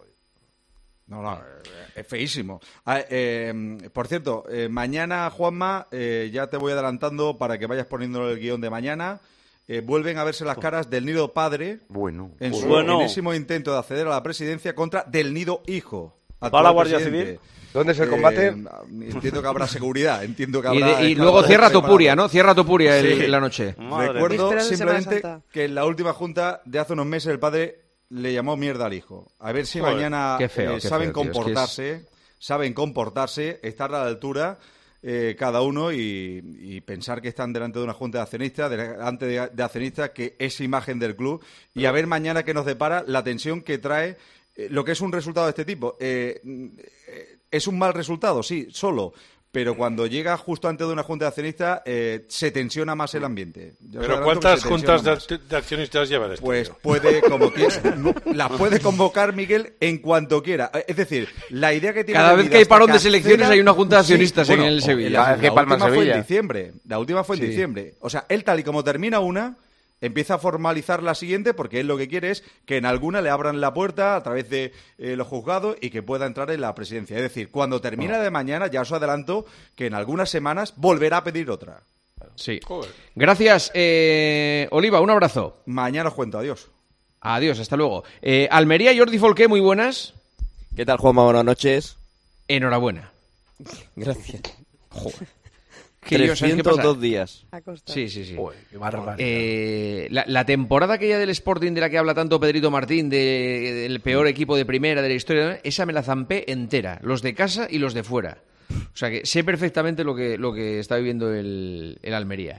No, no, eh, es feísimo. Ah, eh, por cierto, eh, mañana, Juanma, eh, ya te voy adelantando para que vayas poniéndolo el guión de mañana. Eh, vuelven a verse las caras del Nido Padre Bueno, en su Bueno. enésimo intento de acceder a la presidencia contra del Nido Hijo. ¿Va actual la Guardia presidente. Civil? ¿Dónde es el combate? Eh, entiendo que habrá seguridad, entiendo que Y, habrá... de- y luego cierra Topuria, ¿no? Cierra Topuria el- Sí. la noche. Madre Recuerdo mía. Vísperas de Semana simplemente Santa. que en la última junta de hace unos meses el padre le llamó mierda al hijo. A ver si Joder, mañana qué feo, eh, qué saben feo, tío, es que es- comportarse, saben comportarse, estar a la altura eh, cada uno y, y pensar que están delante de una junta de accionistas, delante de, de accionistas que es imagen del club y a ver mañana qué nos depara la tensión que trae eh, lo que es un resultado de este tipo. Eh, eh, es un mal resultado, sí, solo. Pero cuando llega justo antes de una junta de accionistas, eh, se tensiona más el ambiente. Yo os Pero adelanto ¿cuántas que se tensiona juntas de, más. act- de accionistas llevan este? Pues tío? puede, como quiera, las puede convocar Miguel en cuanto quiera. Es decir, la idea que tiene... Cada de vez vida que hay hasta parón de Cancela- selecciones hay una junta de Sí, accionistas en bueno, el Sevilla. La, Cada vez que la palma el última fue en Sevilla. diciembre. La última fue en Sí. diciembre. O sea, él tal y como termina una, empieza a formalizar la siguiente porque él lo que quiere es que en alguna le abran la puerta a través de eh, los juzgados y que pueda entrar en la presidencia. Es decir, cuando termina de mañana, ya os adelanto que en algunas semanas volverá a pedir otra. Sí. Gracias, eh, Oliva, un abrazo. Mañana os cuento, adiós. Adiós, hasta luego. Eh, Almería, Jordi Folqué, muy buenas. ¿Qué tal, Juanma? Buenas noches. Enhorabuena. Gracias. Joder. ¿Qué lío, ¿sabes qué trescientos dos pasa? días. Ha costado. Sí, sí, sí. Uy, qué barbaridad. Eh, la, la temporada aquella del Sporting de la que habla tanto Pedrito Martín, de- del peor equipo de primera de la historia, esa me la zampé entera, los de casa y los de fuera. O sea que sé perfectamente lo que, lo que está viviendo el, el Almería.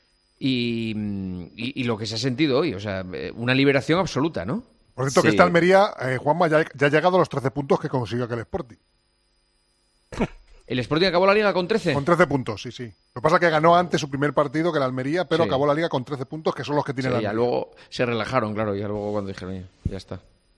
Y, y- y lo que se ha sentido hoy, o sea, eh, una liberación absoluta, ¿no? Por cierto, que Sí. esta Almería, eh, Juanma, ya, ya ha llegado a los trece puntos que consiguió aquel Sporting. ¿El Sporting acabó la liga con trece? Con trece puntos, sí, sí. Lo que pasa es que ganó antes su primer partido que la Almería, pero Sí. acabó la liga con trece puntos, que son los que tiene Sí, la ya Almería. luego se relajaron, claro, ya luego cuando dijeron, "Oye, ya está".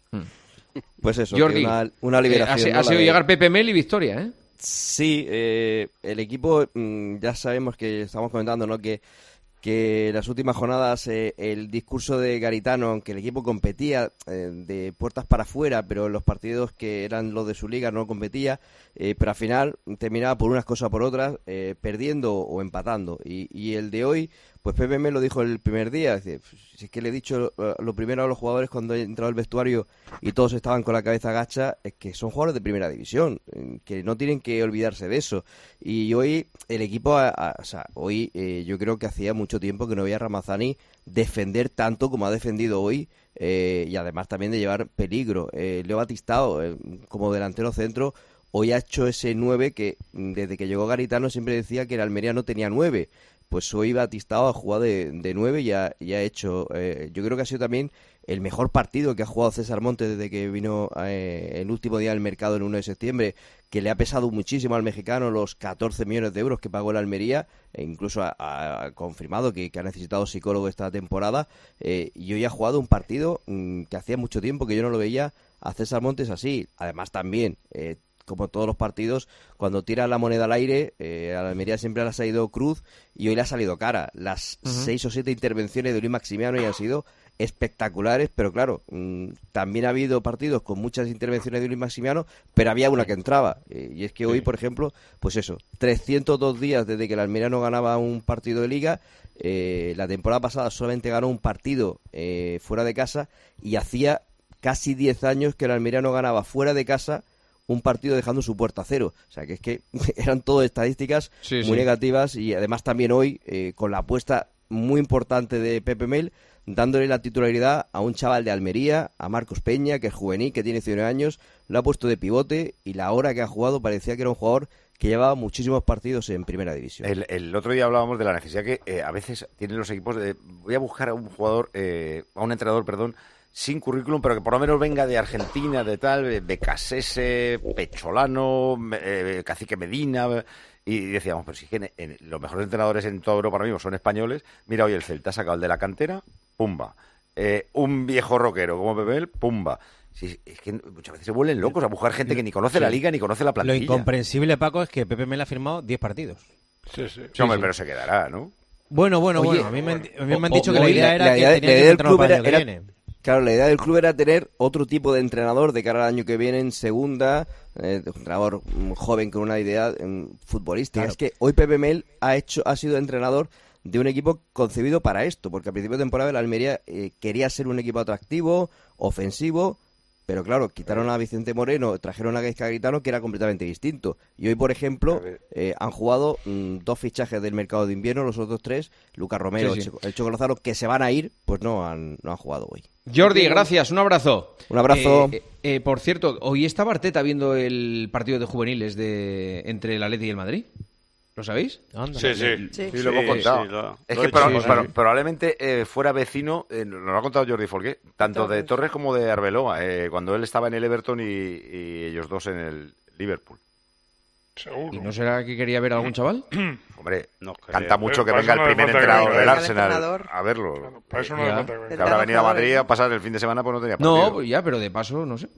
Pues eso, Jordi, que una, una liberación. Eh, ha, ¿no? ha sido de... llegar Pepe Mel y victoria, ¿eh? Sí, eh, el equipo, mmm, ya sabemos que estamos comentando, ¿no? Que, que las últimas jornadas eh, el discurso de Garitano, aunque el equipo competía eh, de puertas para afuera, pero en los partidos que eran los de su liga no competía, eh, pero al final terminaba por unas cosas o por otras, eh, perdiendo o empatando. Y, y el de hoy, pues Pepe me lo dijo el primer día, dice, si es que le he dicho lo, lo primero a los jugadores cuando he entrado al vestuario y todos estaban con la cabeza gacha, es que son jugadores de primera división, que no tienen que olvidarse de eso. Y hoy el equipo, a, a, o sea, hoy eh, yo creo que hacía mucho tiempo que no veía a Ramazani defender tanto como ha defendido hoy, eh, y además también de llevar peligro. Eh, Leo Batistao, eh, como delantero centro, hoy ha hecho ese nueve que desde que llegó Garitano siempre decía que el Almería no tenía nueve. Pues hoy Batistao ha jugado de, de nueve y ha, y ha hecho, eh, yo creo que ha sido también el mejor partido que ha jugado César Montes desde que vino eh, el último día del mercado el uno de septiembre, que le ha pesado muchísimo al mexicano los catorce millones de euros que pagó el Almería, e incluso ha, ha confirmado que, que ha necesitado psicólogo esta temporada, eh, y hoy ha jugado un partido mmm, que hacía mucho tiempo que yo no lo veía a César Montes así. Además también, eh, como todos los partidos, cuando tira la moneda al aire, eh, a la Almería siempre le ha salido cruz y hoy le ha salido cara. Las uh-huh. seis o siete intervenciones de Luis Maximiano ya han sido espectaculares, pero claro, mmm, también ha habido partidos con muchas intervenciones de Luis Maximiano, pero había una que entraba. Eh, y es que hoy, por ejemplo, pues eso, trescientos dos días desde que el Almería no ganaba un partido de Liga. Eh, la temporada pasada solamente ganó un partido eh, fuera de casa y hacía casi diez años que el Almería no ganaba fuera de casa un partido dejando su puerta a cero. O sea, que es que eran todo estadísticas sí, muy sí. negativas, y además también hoy, eh, con la apuesta muy importante de Pepe Mel, dándole la titularidad a un chaval de Almería, a Marcos Peña, que es juvenil, que tiene diecinueve años, lo ha puesto de pivote, y la hora que ha jugado parecía que era un jugador que llevaba muchísimos partidos en primera división. El, el otro día hablábamos de la necesidad que eh, a veces tienen los equipos de, voy a buscar a un jugador, eh, a un entrenador, perdón, sin currículum, pero que por lo menos venga de Argentina, de tal, Becasese, Pecholano, eh, Cacique Medina, y decíamos, pero si es que en, en, los mejores entrenadores en toda Europa ahora mismo son españoles. Mira, hoy el Celta ha sacado el de la cantera, pumba. Eh, un viejo rockero como Pepel, pumba. Sí, es que muchas veces se vuelven locos a buscar gente que ni conoce sí. la liga ni conoce la plantilla. Lo incomprensible, Paco, es que Pepe Mel ha firmado diez partidos. Sí, sí. sí hombre, sí. pero se quedará, ¿no? Bueno, bueno, Oye, bueno. A mí me, a mí me han o, dicho o, que la idea la, era la que idea, tenía la idea que del entrar club para el era, año que era viene. Claro, la idea del club era tener otro tipo de entrenador de cara al año que viene en segunda, eh, un entrenador joven con una idea eh, futbolística. Claro. Es que hoy Pepe Mel ha hecho, ha sido entrenador de un equipo concebido para esto, porque a principio de temporada el Almería eh, quería ser un equipo atractivo, ofensivo, pero claro, quitaron a Vicente Moreno, trajeron a Gaizka Garitano, que era completamente distinto. Y hoy, por ejemplo, eh, han jugado mmm, dos fichajes del mercado de invierno, los otros tres, Lucas Romero, sí, sí. el Choco Lozano, que se van a ir, pues no han, no han jugado hoy. Jordi, gracias, un abrazo. Un abrazo. Eh, eh, por cierto, hoy estaba Arteta viendo el partido de juveniles de entre el Atleti y el Madrid. ¿Lo sabéis? Anda, sí, sí, sí. Sí, lo hemos contado. Sí, lo, es lo que pro, sí, pro, sí. probablemente eh, fuera vecino, eh, nos lo ha contado Jordi Folqué, tanto de Torres como de Arbeloa, eh, cuando él estaba en el Everton y, y ellos dos en el Liverpool. Seguro. ¿Y no será que quería ver a algún chaval? Hombre, no canta mucho que venga el primer entrenador del Arsenal a verlo. Claro, para eso no le falta que habrá venido a Madrid a pasar el fin de semana, pues no tenía partido. No, pues ya, pero de paso, no sé.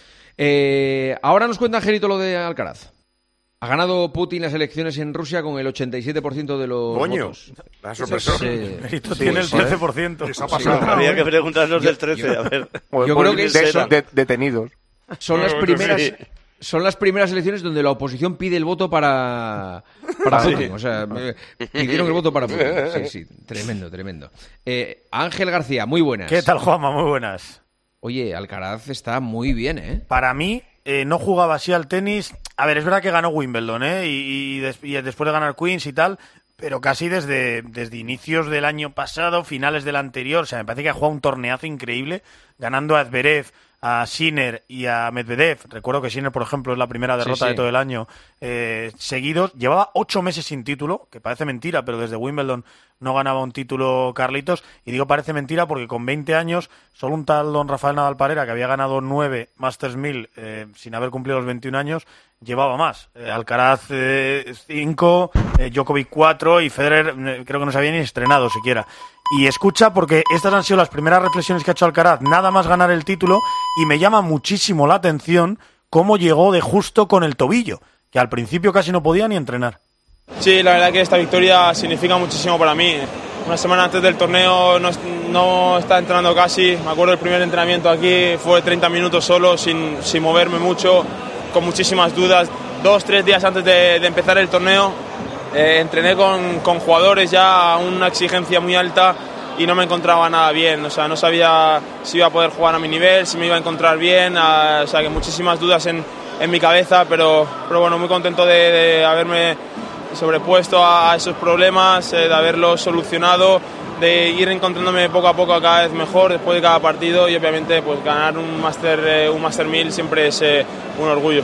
Eh, ahora nos cuenta Angelito lo de Alcaraz. Ha ganado Putin las elecciones en Rusia con el ochenta y siete por ciento de los Coño, votos. La sorpresa. Sí. Esto sí, tiene el trece por ciento. Sí, sí, habría que preguntarnos del trece, a ver. Yo, yo creo que de esos de, detenidos. Son las primeras sí. son las primeras elecciones donde la oposición pide el voto para para Putin, sí. o sea, pidieron el voto para Putin. Sí, sí, tremendo, tremendo. Eh, Ángel García, muy buenas. ¿Qué tal, Juanma? Muy buenas. Oye, Alcaraz está muy bien, ¿eh? Para mí, eh, no jugaba así al tenis. A ver, es verdad que ganó Wimbledon, ¿eh? Y, y, des- y después de ganar Queens y tal, pero casi desde, desde inicios del año pasado, finales del anterior. O sea, me parece que ha jugado un torneazo increíble, ganando a Zverev, a Sinner y a Medvedev. Recuerdo que Sinner, por ejemplo, es la primera derrota sí, sí. de todo el año eh, seguidos. Llevaba ocho meses sin título, que parece mentira, pero desde Wimbledon no ganaba un título Carlitos. Y digo parece mentira porque con veinte años, solo un tal don Rafael Nadal Parera, que había ganado nueve Masters mil eh, sin haber cumplido los veintiún años, llevaba más. Eh, Alcaraz cinco, eh, eh, Djokovic cuatro y Federer eh, creo que no se había ni estrenado siquiera. Y escucha, porque estas han sido las primeras reflexiones que ha hecho Alcaraz, nada más ganar el título, y me llama muchísimo la atención cómo llegó de justo con el tobillo, que al principio casi no podía ni entrenar. Sí, la verdad que esta victoria significa muchísimo para mí. Una semana antes del torneo no, no estaba entrenando casi. Me acuerdo del primer entrenamiento aquí, fue treinta minutos solo, sin, sin moverme mucho, con muchísimas dudas. Dos, tres días antes de, de empezar el torneo, eh, entrené con, con jugadores ya a una exigencia muy alta y no me encontraba nada bien. O sea, no sabía si iba a poder jugar a mi nivel, si me iba a encontrar bien. A, o sea, que muchísimas dudas en, en mi cabeza, pero, pero bueno, muy contento de, de haberme sobrepuesto a esos problemas, eh, de haberlos solucionado, de ir encontrándome poco a poco cada vez mejor después de cada partido y obviamente pues ganar un Master eh, un Master mil siempre es eh, un orgullo.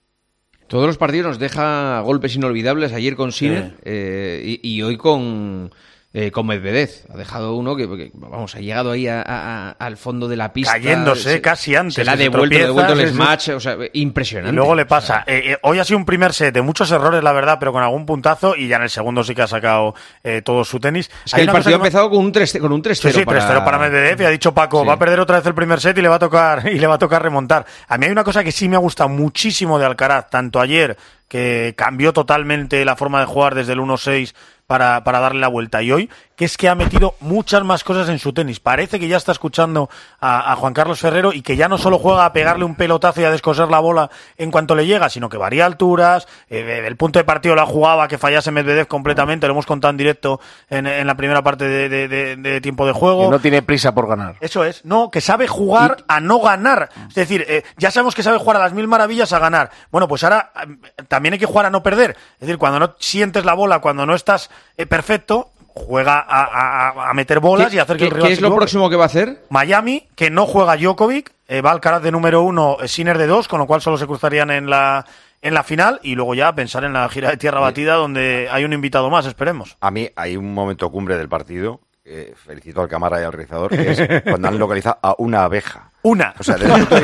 Todos los partidos nos deja golpes inolvidables, ayer con Sinner sí. eh, y, y hoy con... Eh, con Medvedev, ha dejado uno que, que vamos, ha llegado ahí a, a, al fondo de la pista. Cayéndose se, casi antes. Se la ha devuelto, devuelto el smash, o sea, impresionante. Y luego le pasa. Eh, eh, hoy ha sido un primer set de muchos errores, la verdad, pero con algún puntazo, y ya en el segundo sí que ha sacado eh, todo su tenis. Es que el partido ha empezado con un tres con un tres cero. Sí, sí, para... tres cero para Medvedev, y ha dicho Paco, sí. va a perder otra vez el primer set y le va a tocar y le va a tocar remontar. A mí hay una cosa que sí me ha gustado muchísimo de Alcaraz, tanto ayer, que cambió totalmente la forma de jugar desde el uno seis para, para darle la vuelta, y hoy, que es que ha metido muchas más cosas en su tenis. Parece que ya está escuchando a, a Juan Carlos Ferrero y que ya no solo juega a pegarle un pelotazo y a descoser la bola en cuanto le llega, sino que varía alturas, eh, el punto de partido lo ha jugado a que fallase Medvedev completamente, lo hemos contado en directo en, en la primera parte de, de, de, de tiempo de juego. Que no tiene prisa por ganar. Eso es, no, que sabe jugar y... a no ganar. Es decir, eh, ya sabemos que sabe jugar a las mil maravillas a ganar. Bueno, pues ahora eh, también hay que jugar a no perder. Es decir, cuando no sientes la bola, cuando no estás eh, perfecto, juega a, a, a meter bolas y hacer que el rival ¿Qué es lo próximo que va a hacer? Miami, que no juega Djokovic, eh, va Alcaraz de número uno, Sinner de dos, con lo cual solo se cruzarían en la en la final, y luego ya pensar en la gira de tierra batida, donde hay un invitado más, esperemos. A mí hay un momento cumbre del partido, eh, felicito al cámara y al realizador, que es cuando han localizado a una abeja. Una. O sea, desde el punto de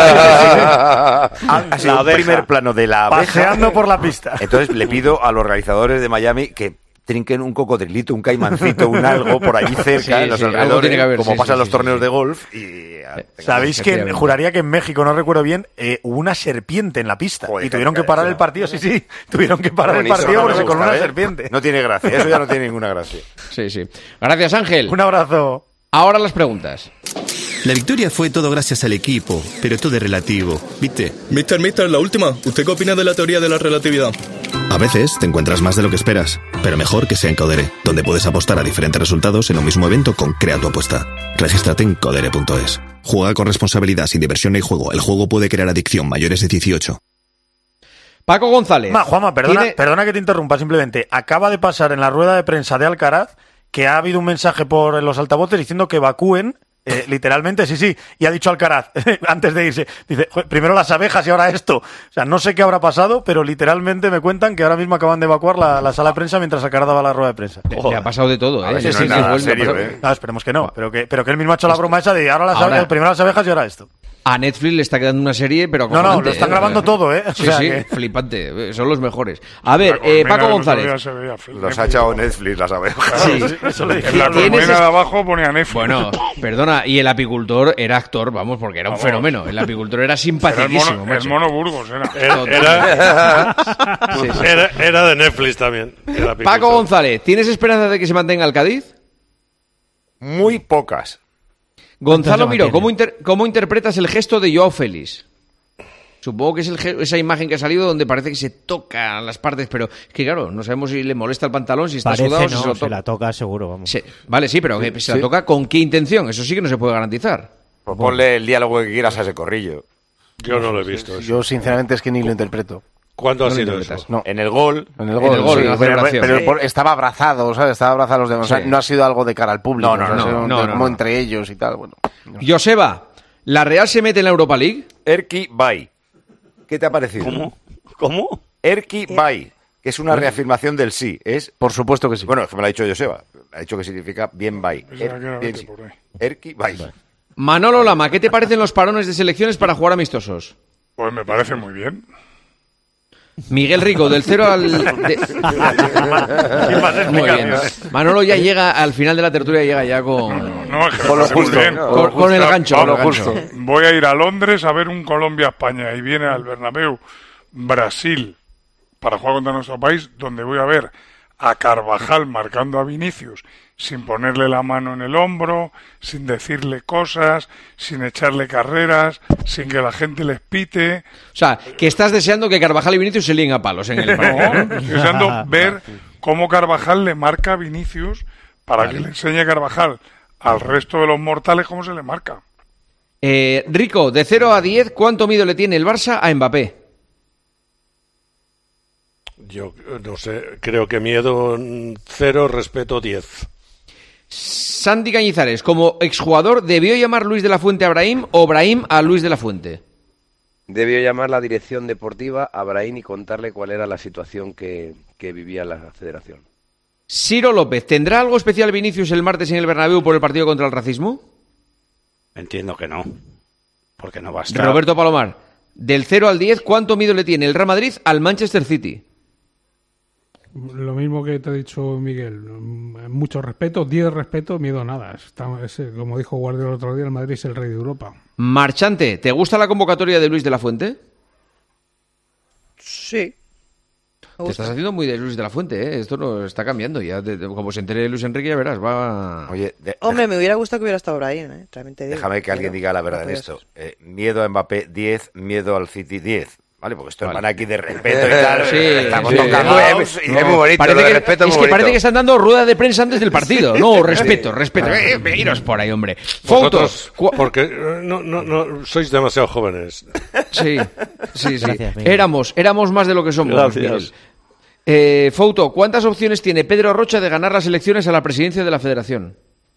vista ha sido un primer plano de la abeja. Paseando por la pista. Entonces le pido a los realizadores de Miami que trinquen un cocodrilito, un caimancito, un algo por allí cerca, sí, en los sí, alrededores, tiene que haber, como sí, pasa sí, en los sí, torneos sí. de golf. Y ¿sabéis que, que juraría que en México, no recuerdo bien, eh, hubo una serpiente en la pista? Joder, y tuvieron que parar el partido, sí, sí, tuvieron que parar el partido porque con una serpiente. No tiene gracia, eso ya no tiene ninguna gracia. Sí, sí. Gracias, Ángel. Un abrazo. Ahora las preguntas. La victoria fue todo gracias al equipo, pero todo es relativo, ¿viste? Mister, Mister, la última. ¿Usted qué opina de la teoría de la relatividad? A veces te encuentras más de lo que esperas, pero mejor que sea en Codere, donde puedes apostar a diferentes resultados en un mismo evento con Crea tu apuesta. Regístrate en codere punto es. Juega con responsabilidad, sin diversión ni juego. El juego puede crear adicción. Mayores de dieciocho. Paco González. Ma, Juanma, perdona, ¿Tiene... perdona que te interrumpa, simplemente. Acaba de pasar en la rueda de prensa de Alcaraz que ha habido un mensaje por los altavoces diciendo que evacúen. Eh, literalmente, sí, sí, y ha dicho Alcaraz antes de irse, dice, primero las abejas y ahora esto. O sea, no sé qué habrá pasado, pero literalmente me cuentan que ahora mismo acaban de evacuar la, la sala de prensa mientras Alcaraz daba la rueda de prensa. Le, le ha pasado de todo, ¿eh? Sí, sí, sí, no, serio, ¿eh? No, esperemos que no, pero que, pero que él mismo ha hecho la broma esa de ahora las ahora, abejas, primero las abejas y ahora esto. A Netflix le está quedando una serie, pero no, no, lo están eh, grabando todo, ¿eh? O sí, sea sí, que... flipante, son los mejores. A ver, eh, Paco González. Los ha echado Netflix las abejas. Sí, eso lo dije. En la columna de abajo ponía Netflix. Bueno, perdona, y el apicultor era actor, vamos, porque era un vamos. fenómeno. El apicultor era simpaticísimo. Era el mono, el mono Burgos, era. Era, era, sí, sí. era, era de Netflix también. Paco González, ¿tienes esperanza de que se mantenga el Cádiz? Muy pocas. Gonzalo Miró, ¿cómo, inter- ¿cómo interpretas el gesto de Joao Félix? Supongo que es el ge- esa imagen que ha salido donde parece que se toca las partes, pero es que claro, no sabemos si le molesta el pantalón, si está parece, sudado, no, si se lo toca. Se la toca seguro, vamos. Sí. Vale, sí, pero que se sí. la toca ¿con qué intención? Eso sí que no se puede garantizar. Pues ponle el diálogo que quieras a ese corrillo. Yo no lo he visto. Eso. Yo sinceramente es que ni lo interpreto. ¿Cuándo ha no sido eso? No. En el gol. En el gol, en el gol sí, en la pero, celebración. pero Sí. por, estaba abrazado, ¿sabes? Estaba abrazado a los demás. Sí. O sea, no ha sido algo de cara al público. No, no, o sea, no, ha sido no, no, como no. entre ellos y tal. Bueno. No sé. Joseba, ¿la Real se mete en la Europa League? Erki Bay. ¿Qué te ha parecido? ¿Cómo? ¿Cómo? Erki Bay, que es una reafirmación del sí. Es, por supuesto que sí. Bueno, es que me lo ha dicho Joseba. Ha dicho que significa bien Bay. Er, bien, sí. Erki Bay. Manolo Lama, ¿qué te parecen los parones de selecciones para jugar amistosos? Pues me parece muy bien. Miguel Rico, del cero al... de- Muy bien. Manolo ya llega al final de la tertulia, llega ya con... No, es que con lo me parece justo. muy bien. Con, con el gancho. Vamos, con el gancho. justo. Voy a ir a Londres a ver un Colombia-España y viene al Bernabéu Brasil para jugar contra nuestro país, donde voy a ver a Carvajal marcando a Vinicius sin ponerle la mano en el hombro, sin decirle cosas, sin echarle carreras, sin que la gente les pite. O sea, que estás deseando que Carvajal y Vinicius se líen a palos en el partido. No, estoy deseando ver cómo Carvajal le marca a Vinicius para Vale. que le enseñe Carvajal al resto de los mortales cómo se le marca. Eh, Rico, de cero a diez, ¿cuánto miedo le tiene el Barça a Mbappé? Yo no sé, creo que miedo mm, cero, respeto diez. Santi Cañizares, como exjugador, ¿debió llamar Luis de la Fuente a Brahim o Brahim a Luis de la Fuente? Debió llamar la dirección deportiva a Brahim y contarle cuál era la situación que, que vivía la federación. Ciro López, ¿tendrá algo especial Vinicius el martes en el Bernabéu por el partido contra el racismo? Entiendo que no, porque no va a estar. Roberto Palomar, del cero al diez, ¿cuánto miedo le tiene el Real Madrid al Manchester City? Lo mismo que te ha dicho Miguel, mucho respeto, diez respeto, miedo nada. Está, es, como dijo Guardiola el otro día, el Madrid es el rey de Europa. Marchante, ¿te gusta la convocatoria de Luis de la Fuente? Sí. Te estás haciendo muy de Luis de la Fuente, ¿eh? Esto no está cambiando ya. De- de- como se entere Luis Enrique, ya verás, va... Oye, de- Hombre, me hubiera gustado que hubiera estado Brahim, ¿eh? También te digo. déjame que alguien Pero diga la no verdad en podía esto. Eh, miedo a Mbappé diez, miedo al City diez. ¿Vale? Porque esto es Vale. van aquí de respeto y tal. Sí, Estamos sí. tocando Es- house y no, es muy bonito. parece lo de que, respeto es muy que bonito. parece que están dando rueda de prensa antes del partido. No, respeto, respeto. Eh, eh, iros por ahí, hombre. Vosotros, Fotos. porque eh, no, no, no, sois demasiado jóvenes. Sí, sí, sí. Gracias, Miguel. éramos, éramos más de lo que somos. Gracias. Miguel. Eh, Fouto, ¿cuántas opciones tiene Pedro Rocha de ganar las elecciones a la presidencia de la Federación?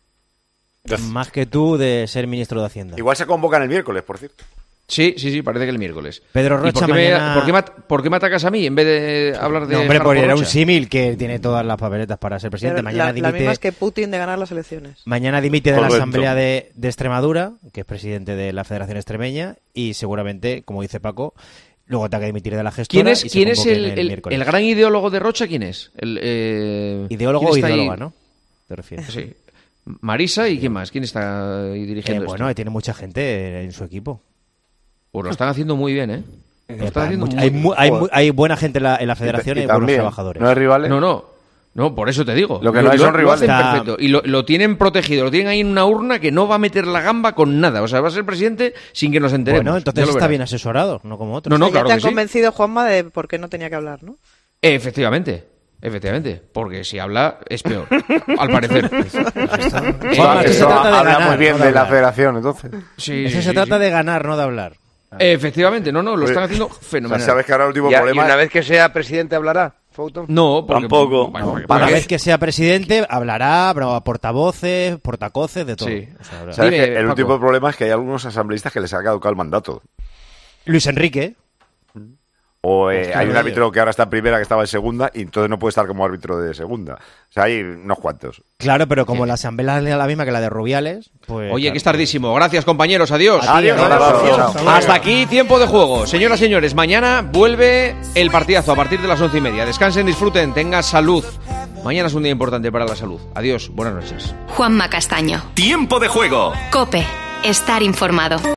Más que tú de ser ministro de Hacienda. Igual se convocan el miércoles, por cierto. Sí, sí, sí, parece que el miércoles. Pedro ¿Y Rocha por qué, me, mañana- ¿por, qué me, at- por qué me atacas a mí en vez de hablar de No, hombre, Harpo porque era un Rocha? símil que tiene todas las papeletas para ser presidente. Pero Mañana la, la dimite, misma es que Putin de ganar las elecciones. mañana dimite de la Correcto. Asamblea de, de Extremadura, que es presidente de la Federación Extremeña, y seguramente, como dice Paco, luego tenga que dimitir de la gestora. ¿Quién es, y se quién es convoque el, en el- miércoles. el gran ideólogo de Rocha? ¿Quién es? El, eh, ¿Ideólogo ¿quién o está ahí? ideóloga, no? ¿Te refieres? Sí. Marisa y quién más. ¿Quién está ahí Eh, dirigiendo bueno, esto? tiene mucha gente en su equipo. Pues lo están haciendo muy bien, ¿eh? Lo Eh, están hay, haciendo mucha- muy hay bien. mu- hay mu- hay buena gente en la, en la federación y, y buenos también, trabajadores. ¿no hay rivales? No, no. No, por eso te digo. Lo que no hay son rivales. hacen Está- perfecto. Y lo, lo tienen protegido, lo tienen ahí en una urna que no va a meter la gamba con nada. O sea, va a ser presidente sin que nos enteremos. Bueno, entonces Ya lo está verás. bien asesorado, no como otros. No, no, O sea, ya claro te han que sí. convencido, Juanma, de por qué no tenía que hablar, ¿no? Efectivamente. Efectivamente, porque si habla es peor, al parecer. Eh, Juanma, esto se trata de habla ganar, muy bien no de de la hablar. federación, entonces. Sí, Eso sí, se sí, trata sí. de ganar, no de hablar. Efectivamente, no, no, lo Oye, están haciendo fenomenal. sabes que ahora el último Ya, problema ¿Y una es- vez que sea presidente hablará, Fouto? No, porque- Tampoco. Bueno, porque- Una porque- vez que sea presidente, hablará, habrá portavoces, portacoces, de todo. Sí. O sea, habrá- ¿Sabes Dime, que el Paco. último problema es que hay algunos asambleístas que les ha caducado el mandato? Luis Enrique. O eh, Hostia, hay un oye. árbitro que ahora está en primera, que estaba en segunda, y entonces no puede estar como árbitro de segunda. O sea, hay unos cuantos. Claro, pero como la asamblea es la misma que la de Rubiales, pues... Oye, claro. que es tardísimo. Gracias, compañeros. Adiós. A ti, Adiós. un abrazo. Adiós. Chao. Hasta aquí, tiempo de juego. Señoras y señores, mañana vuelve el partidazo a partir de las once y media. Descansen, disfruten, tengan salud. Mañana es un día importante para la salud. Adiós, buenas noches. Juanma Castaño. Tiempo de juego. Cope. Estar informado.